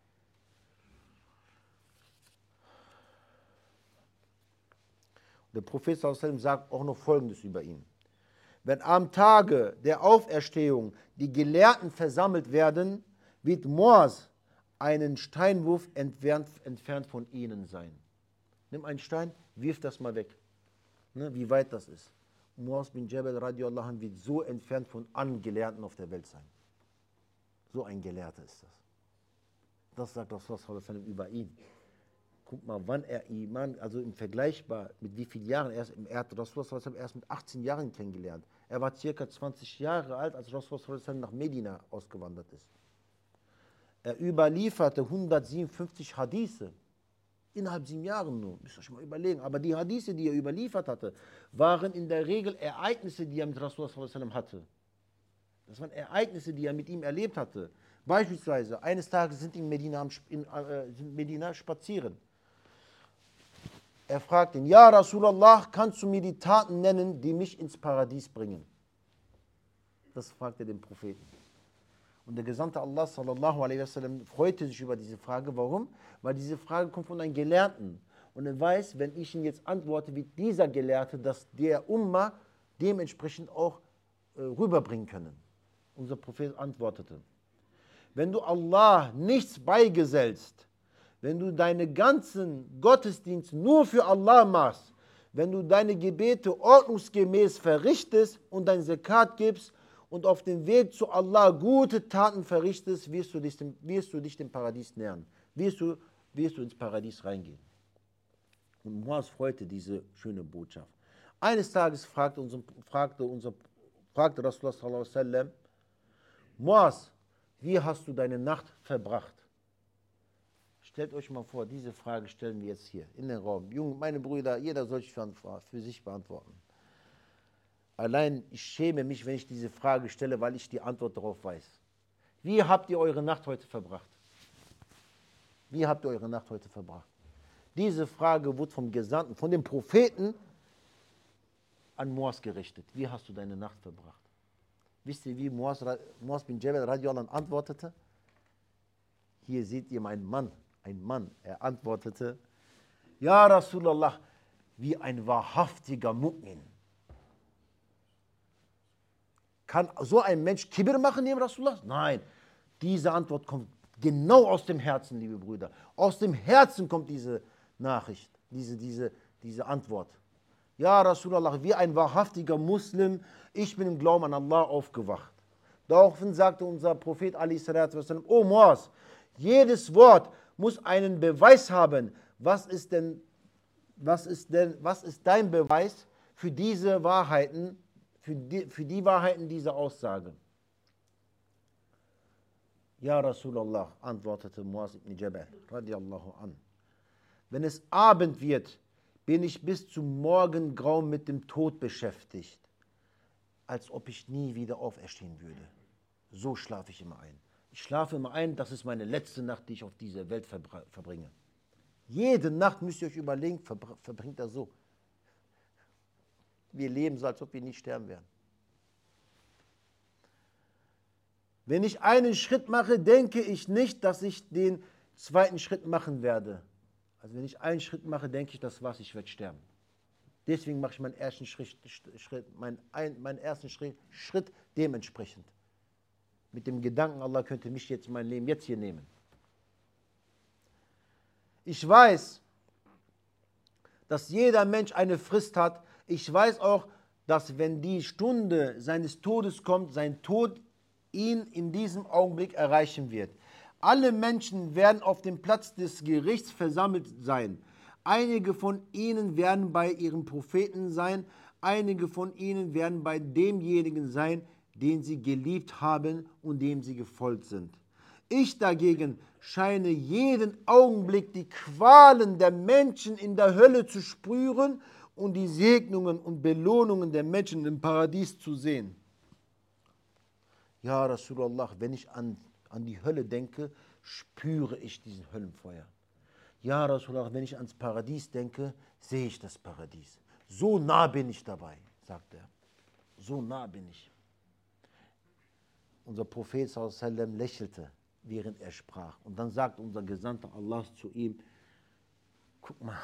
Der Prophet sallallahu sagt auch noch Folgendes über ihn. Wenn am Tage der Auferstehung die Gelehrten versammelt werden, wird Moas einen Steinwurf entfernt von ihnen sein. Nimm einen Stein, wirf das mal weg. Ne, wie weit das ist. Muaz bin Jabal radiallahu anh wird so entfernt von allen Gelehrten auf der Welt sein. So ein Gelehrter ist das. Das sagt Rasulullah sallallahu alaihi wasallam über ihn. Guck mal, wann er Iman, also im Vergleichbar, mit wie vielen Jahren, er hat Rasulullah sallallahu alaihi wasallam erst mit 18 Jahren kennengelernt. Er war circa 20 Jahre alt, als Rasulullah sallallahu alaihi wasallam nach Medina ausgewandert ist. Er überlieferte 157 Hadithe. Innerhalb 7 Jahren nur, müsst ihr euch mal überlegen. Aber die Hadithe, die er überliefert hatte, waren in der Regel Ereignisse, die er mit Rasulullah sallallahu alaihi wasallam hatte. Das waren Ereignisse, die er mit ihm erlebt hatte. Beispielsweise, eines Tages sind in Medina spazieren. Er fragt ihn, Ja Rasulallah, kannst du mir die Taten nennen, die mich ins Paradies bringen? Das fragt er den Propheten. Und der Gesandte Allah sallallahu alaihi wasallam freute sich über diese Frage. Warum? Weil diese Frage kommt von einem Gelehrten. Und er weiß, wenn ich ihn jetzt antworte wie dieser Gelehrte, dass der Umma dementsprechend auch rüberbringen können. Unser Prophet antwortete, wenn du Allah nichts beigesellst, wenn du deine ganzen Gottesdienste nur für Allah machst, wenn du deine Gebete ordnungsgemäß verrichtest und dein Zakat gibst, und auf dem Weg zu Allah gute Taten verrichtest, wirst du dich dem Paradies nähern. Wirst du ins Paradies reingehen. Und Muaz freute diese schöne Botschaft. Eines Tages fragte Rasulullah sallallahu alaihi wasallam, Muaz, wie hast du deine Nacht verbracht? Stellt euch mal vor, diese Frage stellen wir jetzt hier in den Raum. Junge, meine Brüder, jeder soll sich für sich beantworten. Allein ich schäme mich, wenn ich diese Frage stelle, weil ich die Antwort darauf weiß. Wie habt ihr eure Nacht heute verbracht? Wie habt ihr eure Nacht heute verbracht? Diese Frage wurde vom Gesandten, von dem Propheten an Muaz gerichtet. Wie hast du deine Nacht verbracht? Wisst ihr, wie Muaz bin Jabal radiallahu anh antwortete? Hier seht ihr einen Mann. Er antwortete, Ja Rasulallah, wie ein wahrhaftiger Mu'min. Kann so ein Mensch Kibir machen neben Rasulullah? Nein, diese Antwort kommt genau aus dem Herzen, liebe Brüder. Aus dem Herzen kommt diese Nachricht, diese Antwort. Ja, Rasulallah, wie ein wahrhaftiger Muslim, ich bin im Glauben an Allah aufgewacht. Daraufhin sagte unser Prophet a.s. O Muaz, jedes Wort muss einen Beweis haben. Was ist dein Beweis für diese Wahrheiten? Für die Wahrheiten dieser Aussage. Ja Rasulallah, antwortete Muaz ibn Jabal, radiallahu an. Wenn es Abend wird, bin ich bis zum Morgengrauen mit dem Tod beschäftigt, als ob ich nie wieder auferstehen würde. So schlafe ich immer ein. Ich schlafe immer ein, das ist meine letzte Nacht, die ich auf dieser Welt verbringe. Jede Nacht müsst ihr euch überlegen, verbringt er so. Wir leben so, als ob wir nicht sterben werden. Wenn ich einen Schritt mache, denke ich nicht, dass ich den zweiten Schritt machen werde. Also wenn ich einen Schritt mache, denke ich, das war's, ich werde sterben. Deswegen mache ich meinen ersten Schritt dementsprechend. Mit dem Gedanken, Allah könnte mich jetzt, mein Leben jetzt hier nehmen. Ich weiß, dass jeder Mensch eine Frist hat. Ich weiß auch, dass wenn die Stunde seines Todes kommt, sein Tod ihn in diesem Augenblick erreichen wird. Alle Menschen werden auf dem Platz des Gerichts versammelt sein. Einige von ihnen werden bei ihrem Propheten sein, einige von ihnen werden bei demjenigen sein, den sie geliebt haben und dem sie gefolgt sind. Ich dagegen scheine jeden Augenblick die Qualen der Menschen in der Hölle zu spüren und die Segnungen und Belohnungen der Menschen im Paradies zu sehen. Ja, Rasulallah, wenn ich an an die Hölle denke, spüre ich diesen Höllenfeuer. Ja, Rasulallah, wenn ich ans Paradies denke, sehe ich das Paradies. So nah bin ich dabei, sagt er. So nah bin ich. Unser Prophet sallallahu alaihi wasallam lächelte, während er sprach. Und dann sagt unser Gesandter Allah zu ihm, guck mal,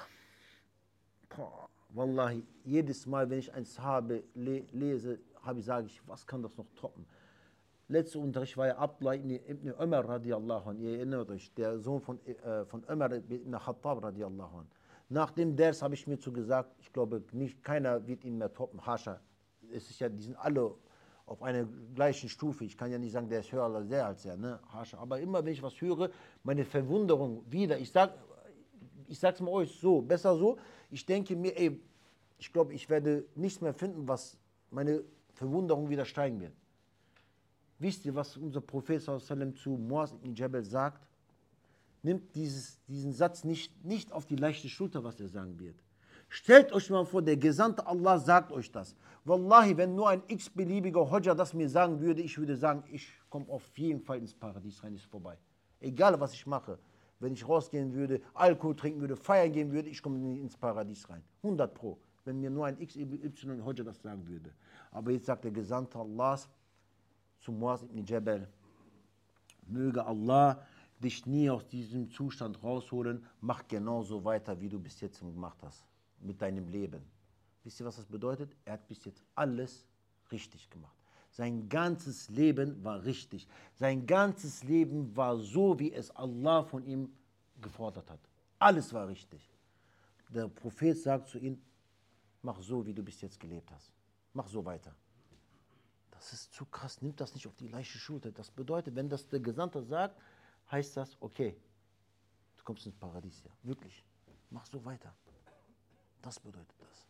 boah, Wallahi, jedes Mal, wenn ich ein Sahabe lese, sage ich, was kann das noch toppen? Letzter Unterricht war ja Abdullah ibn Umar radiallahu anh, ihr erinnert euch, der Sohn von Umar ibn Khattab radiallahu anh. Nach dem Ders habe ich mir zu gesagt, ich glaube, keiner wird ihn mehr toppen, Hascha. Es ist ja, die sind alle auf einer gleichen Stufe. Ich kann ja nicht sagen, der ist höher oder der als er, ne? Hascha. Aber immer, wenn ich was höre, meine Verwunderung wieder, ich sag's mal euch so, besser so, ich denke mir, ey, ich glaube, ich werde nichts mehr finden, was meine Verwunderung wieder steigen wird. Wisst ihr, was unser Prophet sallallahu alaihi wasallam zu Muaz ibn Jabal sagt? Nimmt diesen Satz nicht auf die leichte Schulter, was er sagen wird. Stellt euch mal vor, der Gesandte Allah sagt euch das. Wallahi, wenn nur ein x-beliebiger Hodja das mir sagen würde, ich würde sagen, ich komme auf jeden Fall ins Paradies rein, ist vorbei. Egal, was ich mache. Wenn ich rausgehen würde, Alkohol trinken würde, feiern gehen würde, ich komme ins Paradies rein. 100 Pro. Wenn mir nur ein XY-Hodja das sagen würde. Aber jetzt sagt der Gesandte Allahs zu Muaz ibn Jabal, möge Allah dich nie aus diesem Zustand rausholen, mach genauso weiter, wie du bis jetzt gemacht hast, mit deinem Leben. Wisst ihr, was das bedeutet? Er hat bis jetzt alles richtig gemacht. Sein ganzes Leben war richtig. Sein ganzes Leben war so, wie es Allah von ihm gefordert hat. Alles war richtig. Der Prophet sagt zu ihm, mach so, wie du bis jetzt gelebt hast. Mach so weiter. Das ist zu krass, nimmt das nicht auf die leichte Schulter. Das bedeutet, wenn das der Gesandte sagt, heißt das, okay, du kommst ins Paradies, ja. Wirklich, mach so weiter. Das bedeutet das.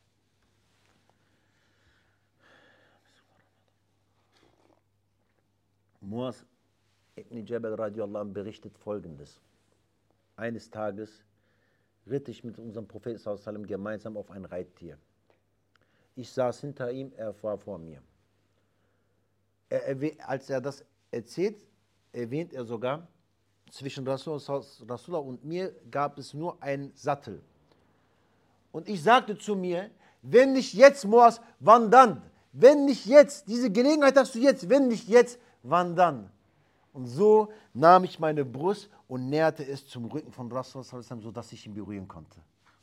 Muaz ibn Jabal radiallahu anh berichtet Folgendes. Eines Tages ritt ich mit unserem Propheten sallallahu alaihi wasallam gemeinsam auf ein Reittier. Ich saß hinter ihm, er war vor mir. Als er das erzählt, erwähnt er sogar, zwischen Rasulullah und mir gab es nur einen Sattel. Und ich sagte zu mir, wenn nicht jetzt, Muaz, wann dann? Wenn nicht jetzt, diese Gelegenheit hast du jetzt, wenn nicht jetzt, wann dann? Und so nahm ich meine Brust und näherte es zum Rücken von Rasulullah, sodass ich ihn berühren konnte.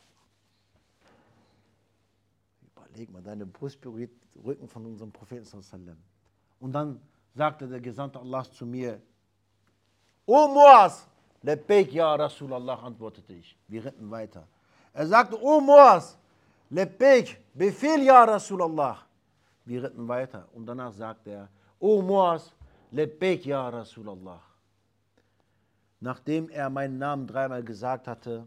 Überleg mal, deine Brust berührt den Rücken von unserem Propheten. Und dann sagte der Gesandte Allah zu mir, O Muaz, Labbaik ya Rasulallah, antwortete ich. Wir ritten weiter. Er sagte, O Muaz, Labbaik, Befehl ya Rasulallah. Wir ritten weiter. Und danach sagte er, O Muaz, Labbaik ya Rasulallah. Nachdem er meinen Namen dreimal gesagt hatte,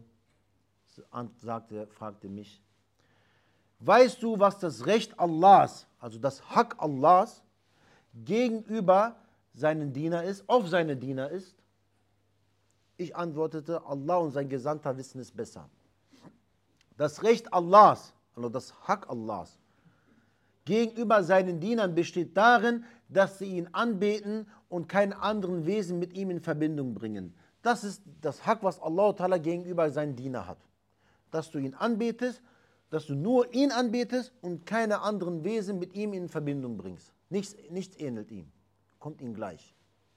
fragte mich, weißt du, was das Recht Allahs, also das Hak Allahs, gegenüber seinen Diener ist, auf seine Diener ist? Ich antwortete, Allah und sein Gesandter wissen es besser. Das Recht Allahs, also das Hak Allahs, gegenüber seinen Dienern besteht darin, dass sie ihn anbeten und keine anderen Wesen mit ihm in Verbindung bringen. Das ist das Hak, was Allah Ta'ala gegenüber seinen Diener hat. Dass du ihn anbetest, dass du nur ihn anbetest und keine anderen Wesen mit ihm in Verbindung bringst. Nichts ähnelt ihm, kommt ihm gleich.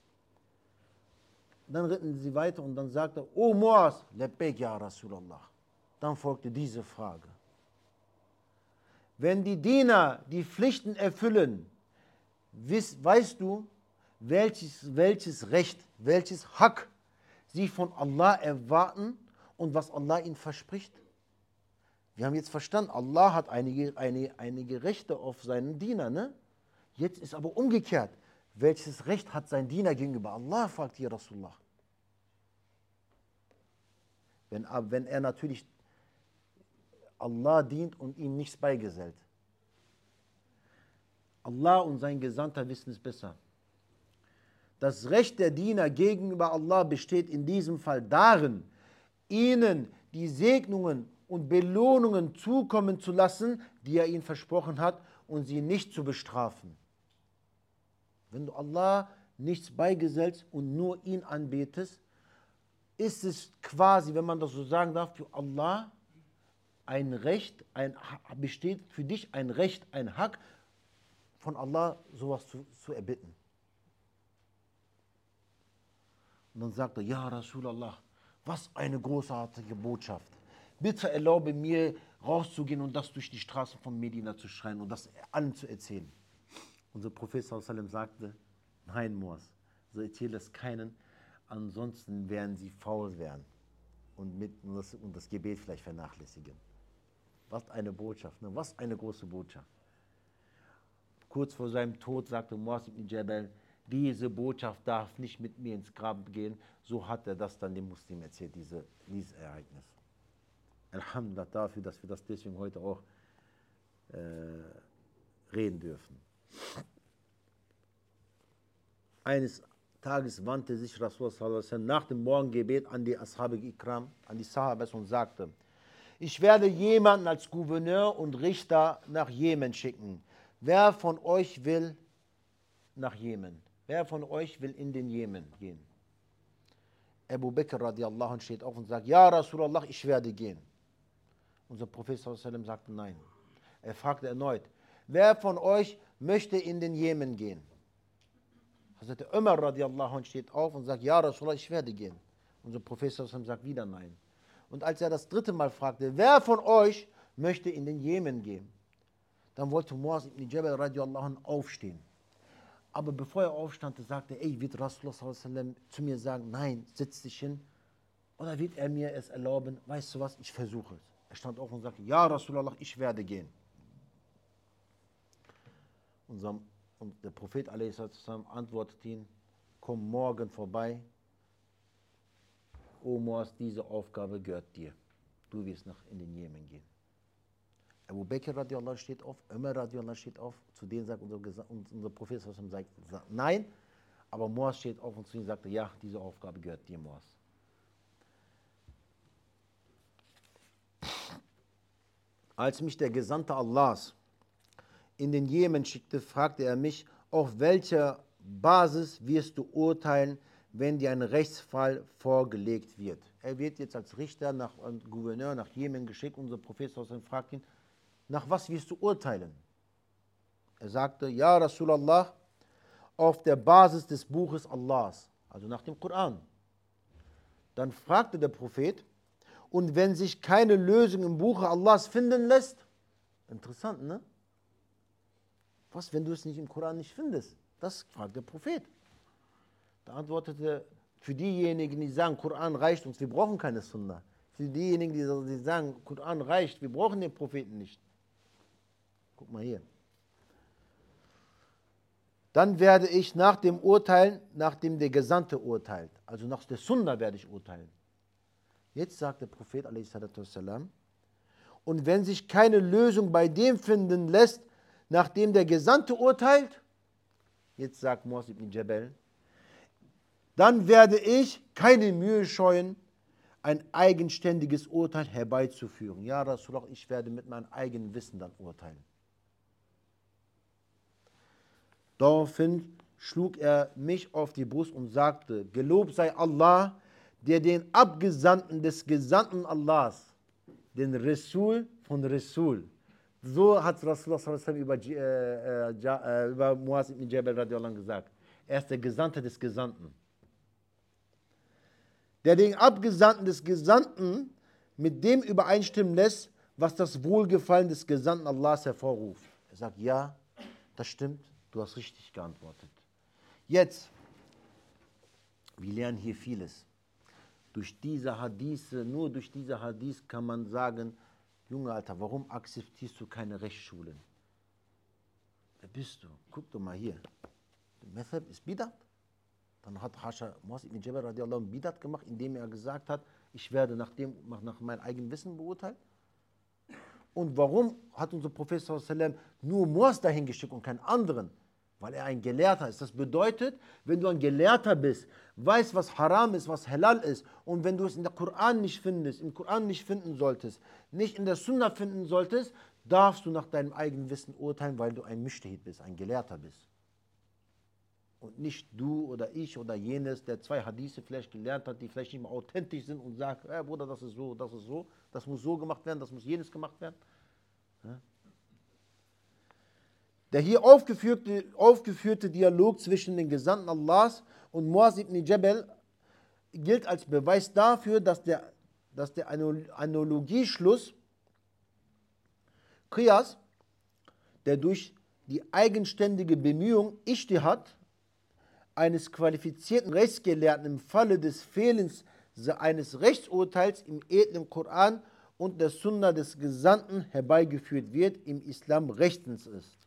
Dann ritten sie weiter und dann sagte er, O Muaz, Labbaik ya Rasulallah. Dann folgte diese Frage. Wenn die Diener die Pflichten erfüllen, weißt du, welches Recht, welches Hak sie von Allah erwarten und was Allah ihnen verspricht? Wir haben jetzt verstanden, Allah hat einige Rechte auf seinen Diener, ne? Jetzt ist aber umgekehrt. Welches Recht hat sein Diener gegenüber Allah, fragt hier Rasulullah. Wenn er natürlich Allah dient und ihm nichts beigesellt. Allah und sein Gesandter wissen es besser. Das Recht der Diener gegenüber Allah besteht in diesem Fall darin, ihnen die Segnungen und Belohnungen zukommen zu lassen, die er ihnen versprochen hat, und sie nicht zu bestrafen. Wenn du Allah nichts beigesetzt und nur ihn anbetest, ist es quasi, wenn man das so sagen darf, für Allah ein Recht, besteht für dich ein Recht, ein Hak, von Allah sowas zu erbitten. Und dann sagt er, ja Rasulallah, was eine großartige Botschaft. Bitte erlaube mir, rauszugehen und das durch die Straßen von Medina zu schreien und das allen zu erzählen. Unser Prophet sallam sagte, nein Moas, so erzähle das keinen, ansonsten werden sie faul werden und das Gebet vielleicht vernachlässigen. Was eine Botschaft, ne? Was eine große Botschaft. Kurz vor seinem Tod sagte Muaz ibn Jabal, diese Botschaft darf nicht mit mir ins Grab gehen. So hat er das dann dem Muslim erzählt, dieses Ereignis. Alhamdulillah dafür, dass wir das deswegen heute auch reden dürfen. Eines Tages wandte sich Rasul sallallahu alaihi wasallam nach dem Morgengebet an die Ashab Ikram, an die Sahabas und sagte, ich werde jemanden als Gouverneur und Richter nach Jemen schicken. Wer von euch will nach Jemen? Wer von euch will in den Jemen gehen? Abu Bakr radiallahu anh steht auf und sagt, ja Rasulallah, ich werde gehen. Unser Prophet sallallahu alaihi wasallam sagte nein. Er fragte erneut, wer von euch möchte in den Jemen gehen? Hazrat Umar radiallahu anh steht auf und sagt, ja Rasulallah, ich werde gehen. Unser Prophet sallallahu alaihi wasallam sagt wieder nein. Und als er das dritte Mal fragte, wer von euch möchte in den Jemen gehen? Dann wollte Muaz ibn Jabal radiallahu anh aufstehen. Aber bevor er aufstand, sagte er, ey, wird Rasulullah sallallahu alaihi wasallam zu mir sagen, nein, setz dich hin. Oder wird er mir es erlauben, weißt du was, ich versuche es. Er stand auf und sagte, ja Rasulallah, ich werde gehen. Und der Prophet a.s. antwortet ihn, komm morgen vorbei. O Muaz, diese Aufgabe gehört dir. Du wirst in den Jemen gehen. Abu Bakr radiallahu steht auf, Umar radiallahu steht auf, zu denen sagt unser Prophet sagt nein, aber Muaz steht auf und zu ihnen sagte, ja, diese Aufgabe gehört dir, Muaz. Als mich der Gesandte Allahs in den Jemen schickte, fragte er mich, auf welcher Basis wirst du urteilen, wenn dir ein Rechtsfall vorgelegt wird. Er wird jetzt als Richter, Gouverneur nach Jemen geschickt. Unser Prophet fragt ihn, nach was wirst du urteilen? Er sagte, ja Rasulallah, auf der Basis des Buches Allahs, also nach dem Koran. Dann fragte der Prophet, und wenn sich keine Lösung im Buche Allahs finden lässt? Interessant, ne? Was, wenn du es nicht im Koran nicht findest? Das fragt der Prophet. Da antwortete, für diejenigen, die sagen, Koran reicht uns, wir brauchen keine Sunna. Für diejenigen, die sagen, Koran reicht, wir brauchen den Propheten nicht. Guck mal hier. Dann werde ich nach dem urteilen, nachdem der Gesandte urteilt. Also nach der Sunna werde ich urteilen. Jetzt sagt der Prophet a.s. Und wenn sich keine Lösung bei dem finden lässt, nachdem der Gesandte urteilt, jetzt sagt Muaz ibn Jabal, dann werde ich keine Mühe scheuen, ein eigenständiges Urteil herbeizuführen. Ja, Rasulallah, ich werde mit meinem eigenen Wissen dann urteilen. Daraufhin schlug er mich auf die Brust und sagte, gelobt sei Allah, der den Abgesandten des Gesandten Allahs, den Rasul von Rasul. So hat Rasulullah über Muaz ibn Jabal radiallahu anh gesagt. Er ist der Gesandte des Gesandten. Der den Abgesandten des Gesandten mit dem übereinstimmen lässt, was das Wohlgefallen des Gesandten Allahs hervorruft. Er sagt, ja, das stimmt, du hast richtig geantwortet. Jetzt, wir lernen hier vieles. Durch diese Hadithe, nur durch diese Hadith kann man sagen, Junge, Alter, warum akzeptierst du keine Rechtsschulen? Wer bist du? Guck doch mal hier. Der Method ist Bidat. Dann hat Muaz ibn Jabal radiallahu anh Bidat gemacht, indem er gesagt hat, ich werde nach meinem eigenen Wissen beurteilt. Und warum hat unser Prophet sallallahu alaihi wasallam nur Muaz dahin geschickt und keinen anderen? Weil er ein Gelehrter ist. Das bedeutet, wenn du ein Gelehrter bist, weißt, was Haram ist, was Halal ist, und wenn du es in der Koran nicht findest, im Koran nicht finden solltest, nicht in der Sunna finden solltest, darfst du nach deinem eigenen Wissen urteilen, weil du ein Mujtahid bist, ein Gelehrter bist. Und nicht du oder ich oder jenes, der 2 Hadithe vielleicht gelernt hat, die vielleicht nicht mehr authentisch sind und sagt, Bruder, das ist so, das muss so gemacht werden, das muss jenes gemacht werden. Ja? Der hier aufgeführte Dialog zwischen den Gesandten Allahs und Muaz ibn Jabal gilt als Beweis dafür, dass der Analogieschluss Qiyas, der durch die eigenständige Bemühung Ijtihad eines qualifizierten Rechtsgelehrten im Falle des Fehlens eines Rechtsurteils im edlen Koran und der Sunna des Gesandten herbeigeführt wird, im Islam rechtens ist.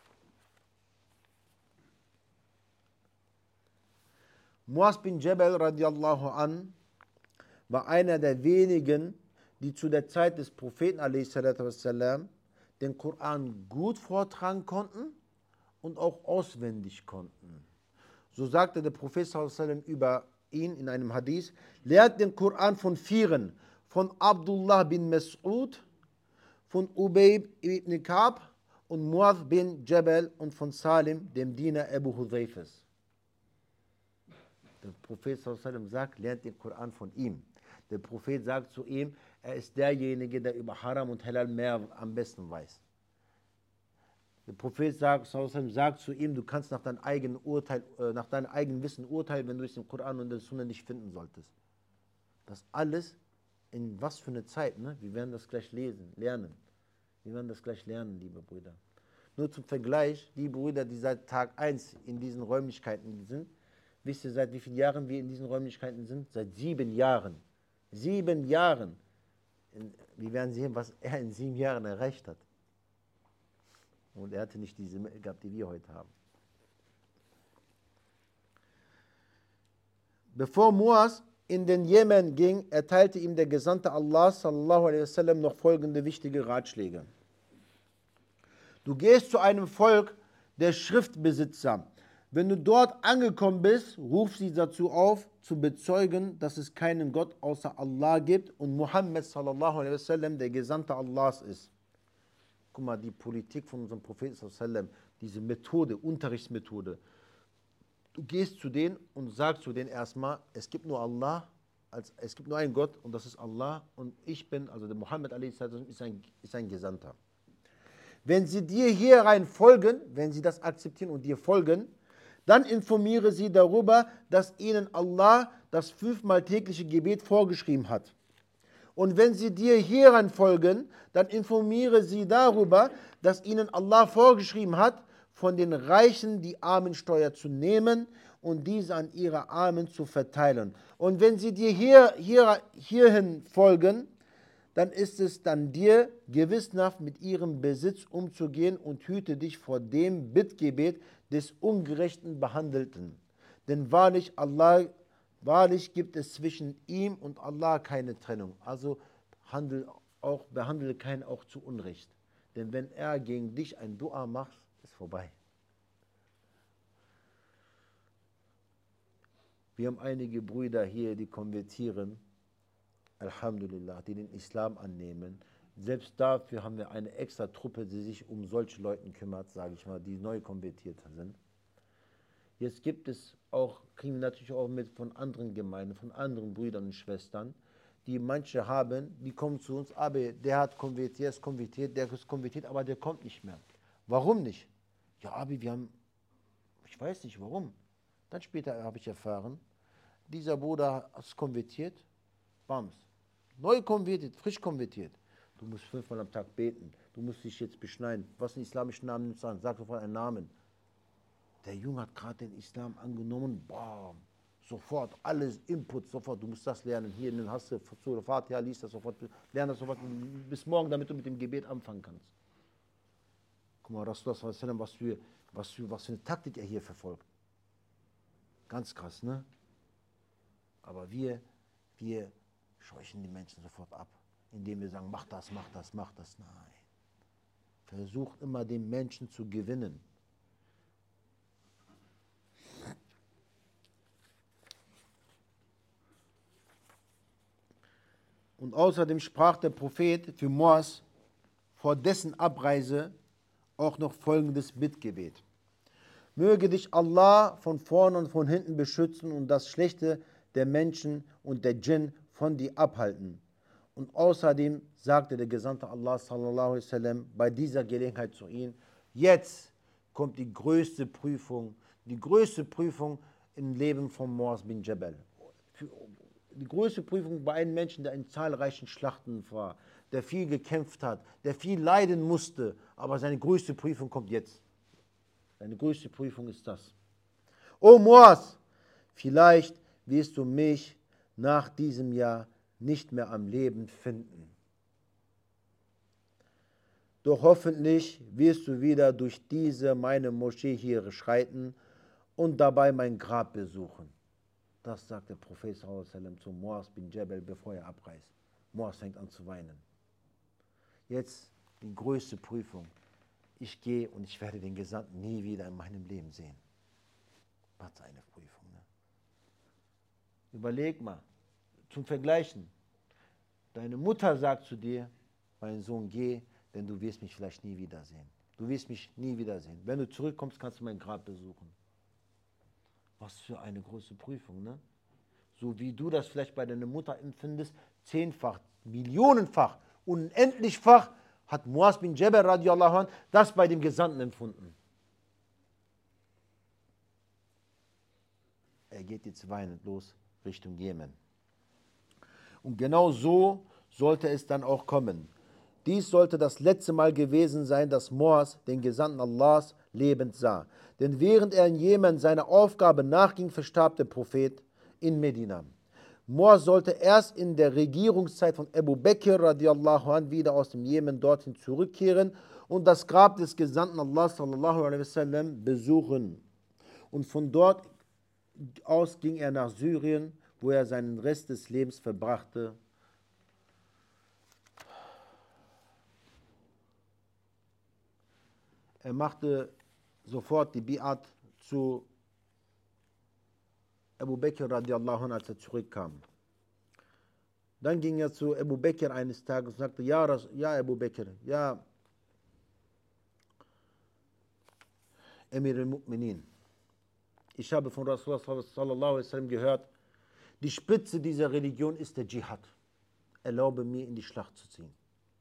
Muaz bin Jabal radiallahu an war einer der wenigen, die zu der Zeit des Propheten a.s. den Koran gut vortragen konnten und auch auswendig konnten. So sagte der Prophet s.a.w. über ihn in einem Hadith, lehrt den Koran von 4, von Abdullah bin Mas'ud, von Ubay ibn Ka'b und Muaz bin Jabal und von Salim, dem Diener Abu Hudhaifas. Der Prophet s.a.w. sagt, lernt den Koran von ihm. Der Prophet sagt zu ihm, er ist derjenige, der über Haram und Halal mehr am besten weiß. Der Prophet sagt zu ihm, du kannst nach deinem eigenen Urteil, nach deinem eigenen Wissen urteilen, wenn du es im Koran und der Sunna nicht finden solltest. Das alles in was für eine Zeit, ne? Wir werden das gleich lernen. Wir werden das gleich lernen, liebe Brüder. Nur zum Vergleich, die Brüder, die seit Tag 1 in diesen Räumlichkeiten sind, wisst ihr, seit wie vielen Jahren wir in diesen Räumlichkeiten sind? Seit 7 Jahren. 7 Jahren. Wir werden sehen, was er in 7 Jahren erreicht hat. Und er hatte nicht diese Mittel gehabt, die wir heute haben. Bevor Muaz in den Jemen ging, erteilte ihm der Gesandte Allah sallallahu alaihi wasallam noch folgende wichtige Ratschläge. Du gehst zu einem Volk der Schriftbesitzer. Wenn du dort angekommen bist, ruf sie dazu auf, zu bezeugen, dass es keinen Gott außer Allah gibt und Muhammad sallallahu alaihi wasallam der Gesandte Allahs ist. Guck mal, die Politik von unserem Propheten sallallahu alaihi wasallam, diese Methode, Unterrichtsmethode. Du gehst zu denen und sagst zu denen erstmal, es gibt nur Allah, es gibt nur einen Gott und das ist Allah und ich bin, also der Muhammad a.s. ist ein Gesandter. Wenn sie dir hierein folgen, wenn sie das akzeptieren und dir folgen, dann informiere sie darüber, dass ihnen Allah das 5-mal tägliche Gebet vorgeschrieben hat. Und wenn sie dir hieran folgen, dann informiere sie darüber, dass ihnen Allah vorgeschrieben hat, von den Reichen die Armensteuer zu nehmen und diese an ihre Armen zu verteilen. Und wenn sie dir hierhin folgen, dann ist es dann dir gewissenhaft mit ihrem Besitz umzugehen und hüte dich vor dem Bittgebet des ungerechten Behandelten. Denn wahrlich gibt es zwischen ihm und Allah keine Trennung. Also behandle keinen auch zu Unrecht. Denn wenn er gegen dich ein Dua macht, ist vorbei. Wir haben einige Brüder hier, die konvertieren, Alhamdulillah, die den Islam annehmen. Selbst dafür haben wir eine extra Truppe, die sich um solche Leute kümmert, sage ich mal, die neu konvertiert sind. Jetzt gibt es auch, kriegen wir natürlich auch mit von anderen Gemeinden, von anderen Brüdern und Schwestern, die manche haben, die kommen zu uns, aber der hat konvertiert, der ist konvertiert, aber der kommt nicht mehr. Warum nicht? Ja, aber ich weiß nicht warum. Dann später habe ich erfahren, dieser Bruder ist konvertiert, bams, neu konvertiert, frisch konvertiert. Du musst 5-mal am Tag beten, du musst dich jetzt beschneiden. Was einen islamischen Namen nimmst an, sag sofort einen Namen. Der Junge hat gerade den Islam angenommen, bam, sofort, alles Input, sofort, du musst das lernen. Hier, dann hast du Surah Fatiha, liest das sofort, lern das sofort bis morgen, damit du mit dem Gebet anfangen kannst. Guck mal, Rasulullah, was für eine Taktik er hier verfolgt. Ganz krass, ne? Aber wir scheuchen die Menschen sofort ab, indem wir sagen, mach das, mach das, mach das. Nein. Versucht immer den Menschen zu gewinnen. Und außerdem sprach der Prophet für Muaz vor dessen Abreise auch noch folgendes Bittgebet. Möge dich Allah von vorn und von hinten beschützen und das Schlechte der Menschen und der Djinn von dir abhalten. Und außerdem sagte der Gesandte Allah sallallahu alaihi wasallam bei dieser Gelegenheit zu ihm: Jetzt kommt die größte Prüfung im Leben von Muaz bin Jabal. Die größte Prüfung bei einem Menschen, der in zahlreichen Schlachten war, der viel gekämpft hat, der viel leiden musste, aber seine größte Prüfung kommt jetzt. Seine größte Prüfung ist das. O Muaz, vielleicht wirst du mich nach diesem Jahr nicht mehr am Leben finden. Doch hoffentlich wirst du wieder durch diese meine Moschee hier schreiten und dabei mein Grab besuchen. Das sagt der Prophet sallallahu alaihi wasallam zu Muaz bin Jabal, bevor er abreist. Muaz fängt an zu weinen. Jetzt die größte Prüfung. Ich gehe und ich werde den Gesandten nie wieder in meinem Leben sehen. Was eine Prüfung. Ne? Überleg mal, zum Vergleichen. Deine Mutter sagt zu dir: Mein Sohn, geh, denn du wirst mich vielleicht nie wiedersehen. Du wirst mich nie wiedersehen. Wenn du zurückkommst, kannst du mein Grab besuchen. Was für eine große Prüfung, ne? So wie du das vielleicht bei deiner Mutter empfindest, 10-fach, millionenfach, unendlichfach, hat Muaz bin Jabal radiallahu anh das bei dem Gesandten empfunden. Er geht jetzt weinend los Richtung Jemen. Und genau so sollte es dann auch kommen. Dies sollte das letzte Mal gewesen sein, dass Muaz den Gesandten Allahs lebend sah. Denn während er in Jemen seiner Aufgabe nachging, verstarb der Prophet in Medina. Muaz sollte erst in der Regierungszeit von Abu Bakr radiallahu anh wieder aus dem Jemen dorthin zurückkehren und das Grab des Gesandten Allah sallallahu alaihi wasallam besuchen. Und von dort aus ging er nach Syrien, wo er seinen Rest des Lebens verbrachte. Er machte sofort die Bi'at zu Abu Bakr radiallahu anh, als er zurückkam. Dann ging er zu Abu Bakr eines Tages und sagte: Ja Abu Bakr, ja Emir al-Mu'minin, ich habe von Rasulullah sallallahu alaihi wasallam gehört, die Spitze dieser Religion ist der Dschihad. Erlaube mir, in die Schlacht zu ziehen.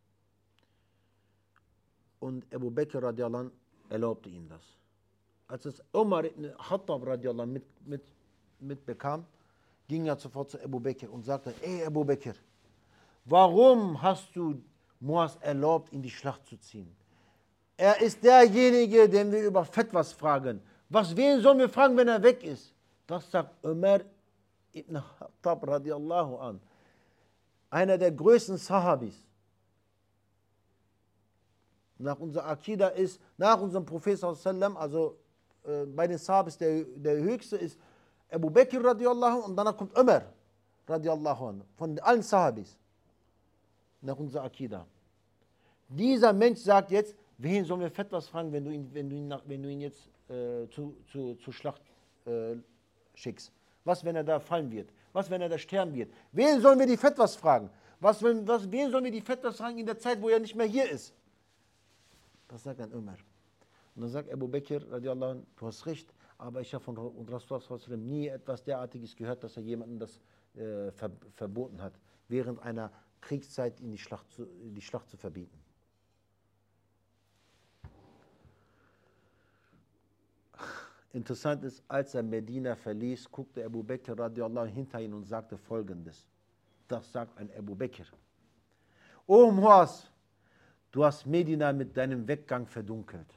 Und Abu Bakr radiallahu anh erlaubte ihm das. Als es Umar ibn Khattab radiallahu anh mitbekam, ging er sofort zu Abu Bakr und sagte: Ey Abu Bakr, warum hast du Muaz erlaubt, in die Schlacht zu ziehen? Er ist derjenige, den wir über Fetwas fragen. Wen sollen wir fragen, wenn er weg ist? Das sagt Umar ibn Khattab radiallahu an, einer der größten Sahabis. Nach unserer Akida ist, nach unserem Prophet sallam, also bei den Sahabis der höchste ist Abu Bakr radiallahu und danach kommt Umar radiallahu an, von allen Sahabis. Nach unserer Akida. Dieser Mensch sagt jetzt: Wen sollen wir Fetwas fragen, wenn du ihn jetzt zur Schlacht schickst? Was, wenn er da fallen wird? Was, wenn er da sterben wird? Wen sollen wir die Fetwas fragen? Wen sollen wir die Fetwas fragen in der Zeit, wo er nicht mehr hier ist? Das sagt dann Umar. Und dann sagt Abu Bakr radiallahu anh: Du hast recht, aber ich habe von Rasulullah nie etwas derartiges gehört, dass er jemandem das verboten hat, während einer Kriegszeit die Schlacht zu verbieten. Interessant ist, als er Medina verließ, guckte Abu Bakr radiallahu anh hinter ihn und sagte Folgendes. Das sagt ein Abu Bakr: O Muaz, du hast Medina mit deinem Weggang verdunkelt.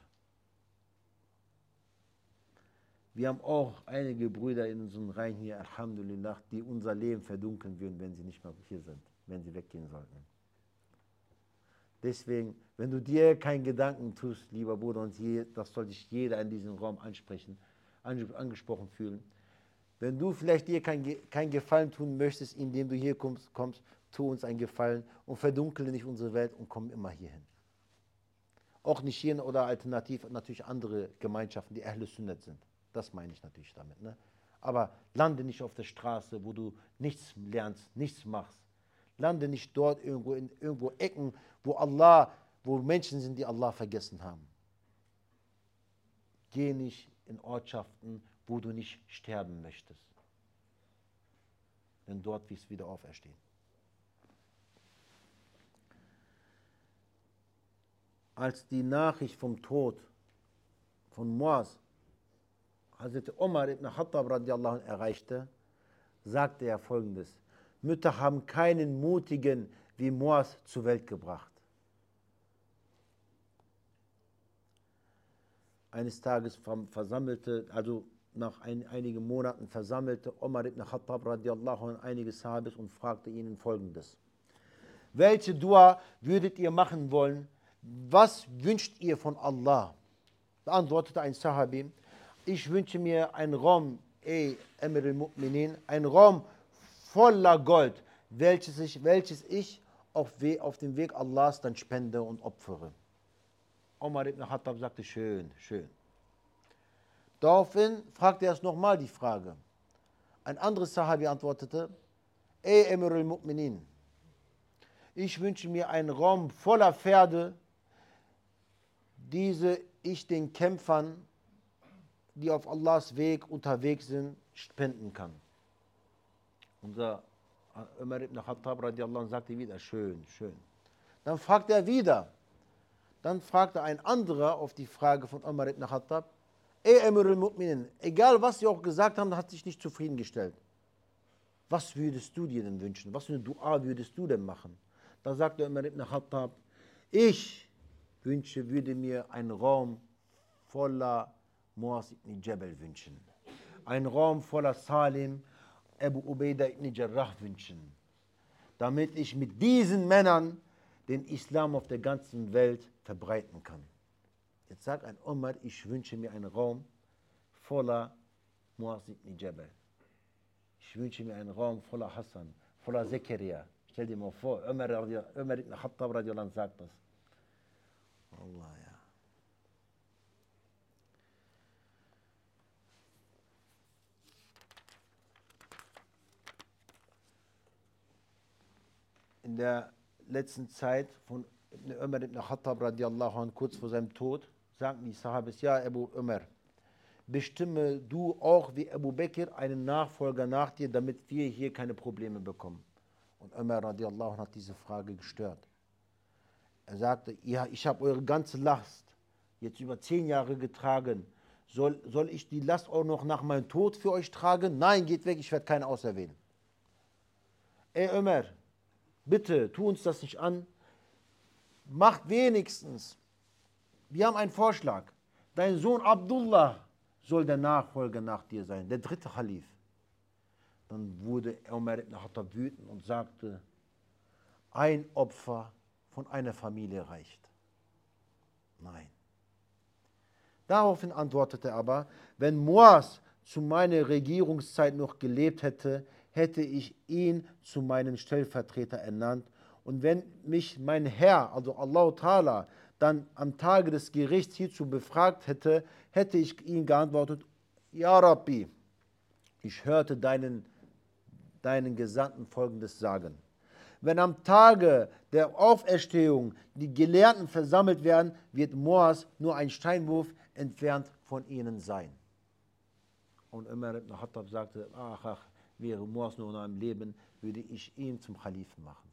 Wir haben auch einige Brüder in unseren Reihen hier, Alhamdulillah, die unser Leben verdunkeln würden, wenn sie nicht mehr hier sind, wenn sie weggehen sollten. Deswegen, wenn du dir keinen Gedanken tust, lieber Bruder, und das soll dich jeder in diesem Raum angesprochen fühlen. Wenn du vielleicht dir kein Gefallen tun möchtest, indem du hier kommst, tu uns einen Gefallen und verdunkle nicht unsere Welt und komm immer hierhin. Auch nicht hier oder alternativ natürlich andere Gemeinschaften, die Ahl Sunnat sind. Das meine ich natürlich damit. Ne? Aber lande nicht auf der Straße, wo du nichts lernst, nichts machst. Lande nicht dort irgendwo Ecken, wo Menschen sind, die Allah vergessen haben. Geh nicht in Ortschaften, wo du nicht sterben möchtest. Denn dort wirst du wieder auferstehen. Als die Nachricht vom Tod von Muaz Hazrat Umar ibn Khattab radiallahu anh erreichte, sagte er Folgendes: Mütter haben keinen Mutigen wie Muaz zur Welt gebracht. Eines Tages versammelte, also nach einigen Monaten versammelte Umar ibn Khattab radiallahu anh einige Sahabis und fragte ihnen Folgendes: Welche Dua würdet ihr machen wollen? Was wünscht ihr von Allah? Da antwortete ein Sahabi: Ich wünsche mir einen Raum, Amir al-Mu'minin, einen Raum voller Gold, welches ich auf dem Weg Allahs dann spende und opfere. Umar ibn Khattab sagte: Schön, schön. Daraufhin fragte er es nochmal die Frage. Ein anderes Sahabi antwortete: Amir al-Mu'minin, ich wünsche mir einen Raum voller Pferde, diese ich den Kämpfern, die auf Allahs Weg unterwegs sind, spenden kann. Unser Umar ibn Khattab radiallahu anh sagte wieder: Schön, schön. Dann fragte er wieder. Dann fragte ein anderer auf die Frage von Umar ibn Khattab: Amir al-Mu'minin, egal was sie auch gesagt haben, hat sich nicht zufriedengestellt. Was würdest du dir denn wünschen? Was für eine Dua würdest du denn machen? Da sagte Umar ibn Khattab: Ich würde mir einen Raum voller Muaz ibn Jabal wünschen. Einen Raum voller Salim, Abu Ubaidah ibn Jarrah wünschen. Damit ich mit diesen Männern den Islam auf der ganzen Welt verbreiten kann. Jetzt sagt ein Umar: Ich wünsche mir einen Raum voller Muaz ibn Jabal. Ich wünsche mir einen Raum voller Hassan, voller Zakaria. Stell dir mal vor, Umar ibn Khattab radiallahu anh sagt das. Allah, ja. In der letzten Zeit von Umar ibn Khattab radiallahu anh, kurz vor seinem Tod, sagten die Sahabis: Ja, Abu Umar, bestimme du auch wie Abu Bakr einen Nachfolger nach dir, damit wir hier keine Probleme bekommen. Und Umar radiallahu anh hat diese Frage gestört. Er sagte: Ja, ich habe eure ganze Last jetzt über 10 Jahre getragen. Soll ich die Last auch noch nach meinem Tod für euch tragen? Nein, geht weg, ich werde keinen auserwählen. Umar, bitte, tu uns das nicht an. Macht wenigstens, wir haben einen Vorschlag. Dein Sohn Abdullah soll der Nachfolger nach dir sein, der 3. Khalif. Dann wurde Umar ibn Khattab wütend und sagte: Ein Opfer von einer Familie reicht. Nein. Daraufhin antwortete er aber: Wenn Muaz zu meiner Regierungszeit noch gelebt hätte, hätte ich ihn zu meinem Stellvertreter ernannt. Und wenn mich mein Herr, also Allah Ta'ala, dann am Tage des Gerichts hierzu befragt hätte, hätte ich ihm geantwortet: Ja Rabbi, ich hörte deinen Gesandten Folgendes sagen: Wenn am Tage der Auferstehung die Gelehrten versammelt werden, wird Muaz nur ein Steinwurf entfernt von ihnen sein. Und Umar ibn Khattab sagte: Ach, wäre Muaz nur noch am Leben, würde ich ihn zum Khalifen machen.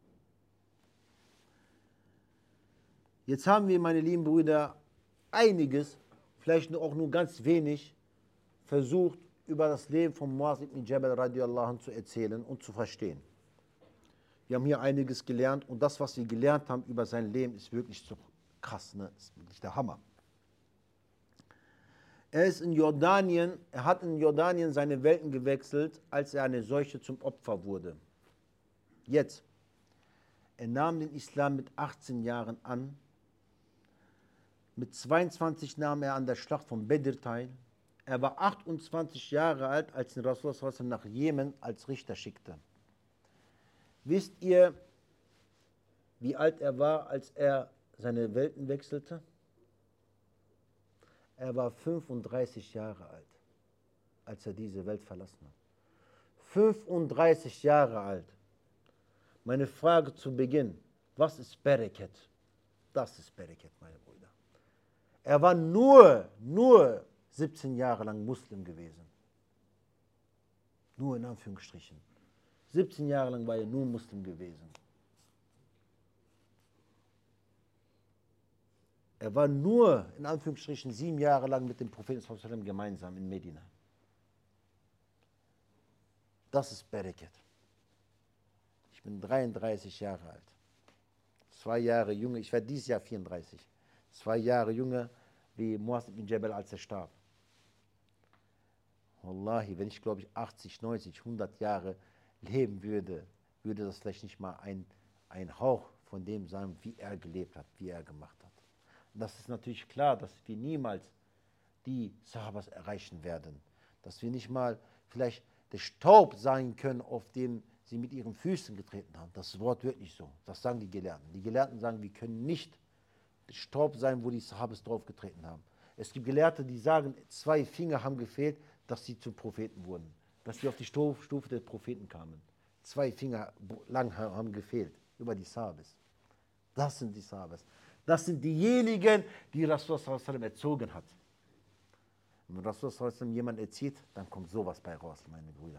Jetzt haben wir, meine lieben Brüder, einiges, vielleicht auch nur ganz wenig, versucht, über das Leben von Muaz ibn Jabal radiallahu anh zu erzählen und zu verstehen. Wir haben hier einiges gelernt und das, was wir gelernt haben über sein Leben, ist wirklich so krass, ne? Ist wirklich der Hammer. Er hat in Jordanien seine Welten gewechselt, als er eine Seuche zum Opfer wurde. Jetzt, er nahm den Islam mit 18 Jahren an. Mit 22 nahm er an der Schlacht von Badr teil. Er war 28 Jahre alt, als ihn Rasulullah nach Jemen als Richter schickte. Wisst ihr, wie alt er war, als er seine Welten wechselte? Er war 35 Jahre alt, als er diese Welt verlassen hat. 35 Jahre alt. Meine Frage zu Beginn: Was ist Barakat? Das ist Barakat, meine Brüder. Er war nur 17 Jahre lang Muslim gewesen. Nur in Anführungsstrichen. 17 Jahre lang war er nur Muslim gewesen. Er war nur, in Anführungsstrichen, 7 Jahre lang mit dem Propheten gemeinsam in Medina. Das ist Bereket. Ich bin 33 Jahre alt. 2 Jahre jünger, ich werde dieses Jahr 34. 2 Jahre jünger wie Muaz ibn Jabal, als er starb. Wallahi, wenn ich, glaube ich, 80, 90, 100 Jahre leben würde, würde das vielleicht nicht mal ein Hauch von dem sein, wie er gelebt hat, wie er gemacht hat. Und das ist natürlich klar, dass wir niemals die Sahabas erreichen werden. Dass wir nicht mal vielleicht der Staub sein können, auf dem sie mit ihren Füßen getreten haben. Das ist wortwörtlich so. Das sagen die Gelehrten. Die Gelehrten sagen, wir können nicht der Staub sein, wo die Sahabas drauf getreten haben. Es gibt Gelehrte, die sagen, 2 Finger haben gefehlt, dass sie zu Propheten wurden. Dass sie auf die Stufe der Propheten kamen. 2 Finger lang haben gefehlt über die Sahabas. Das sind die Sahabas. Das sind diejenigen, die Rasul sallallahu alaihi wasallam erzogen hat. Wenn Rasul sallallahu alaihi wasallam jemand erzieht, dann kommt sowas bei raus, meine Brüder.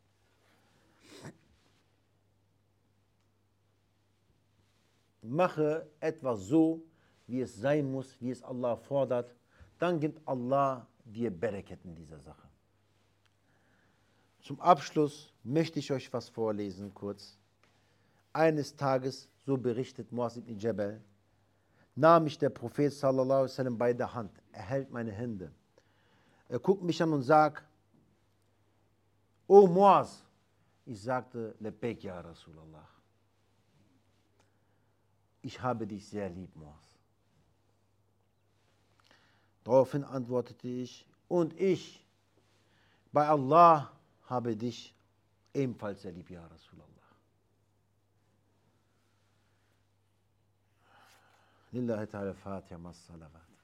Mache etwas so, wie es sein muss, wie es Allah fordert, dann gibt Allah dir Bereket in dieser Sache. Zum Abschluss möchte ich euch was vorlesen, kurz. Eines Tages, so berichtet Muaz ibn Jabal, nahm mich der Prophet sallallahu alaihi wasallam bei der Hand, er hält meine Hände. Er guckt mich an und sagt, O Muaz, ich sagte, Labbaik ya Rasulallah. Ich habe dich sehr lieb, Muaz. Daraufhin antwortete ich, und ich, bei Allah, habe dich ebenfalls sehr lieb, ya Rasulallah. Lillahi ta'ala Fatiha, mas Salawat.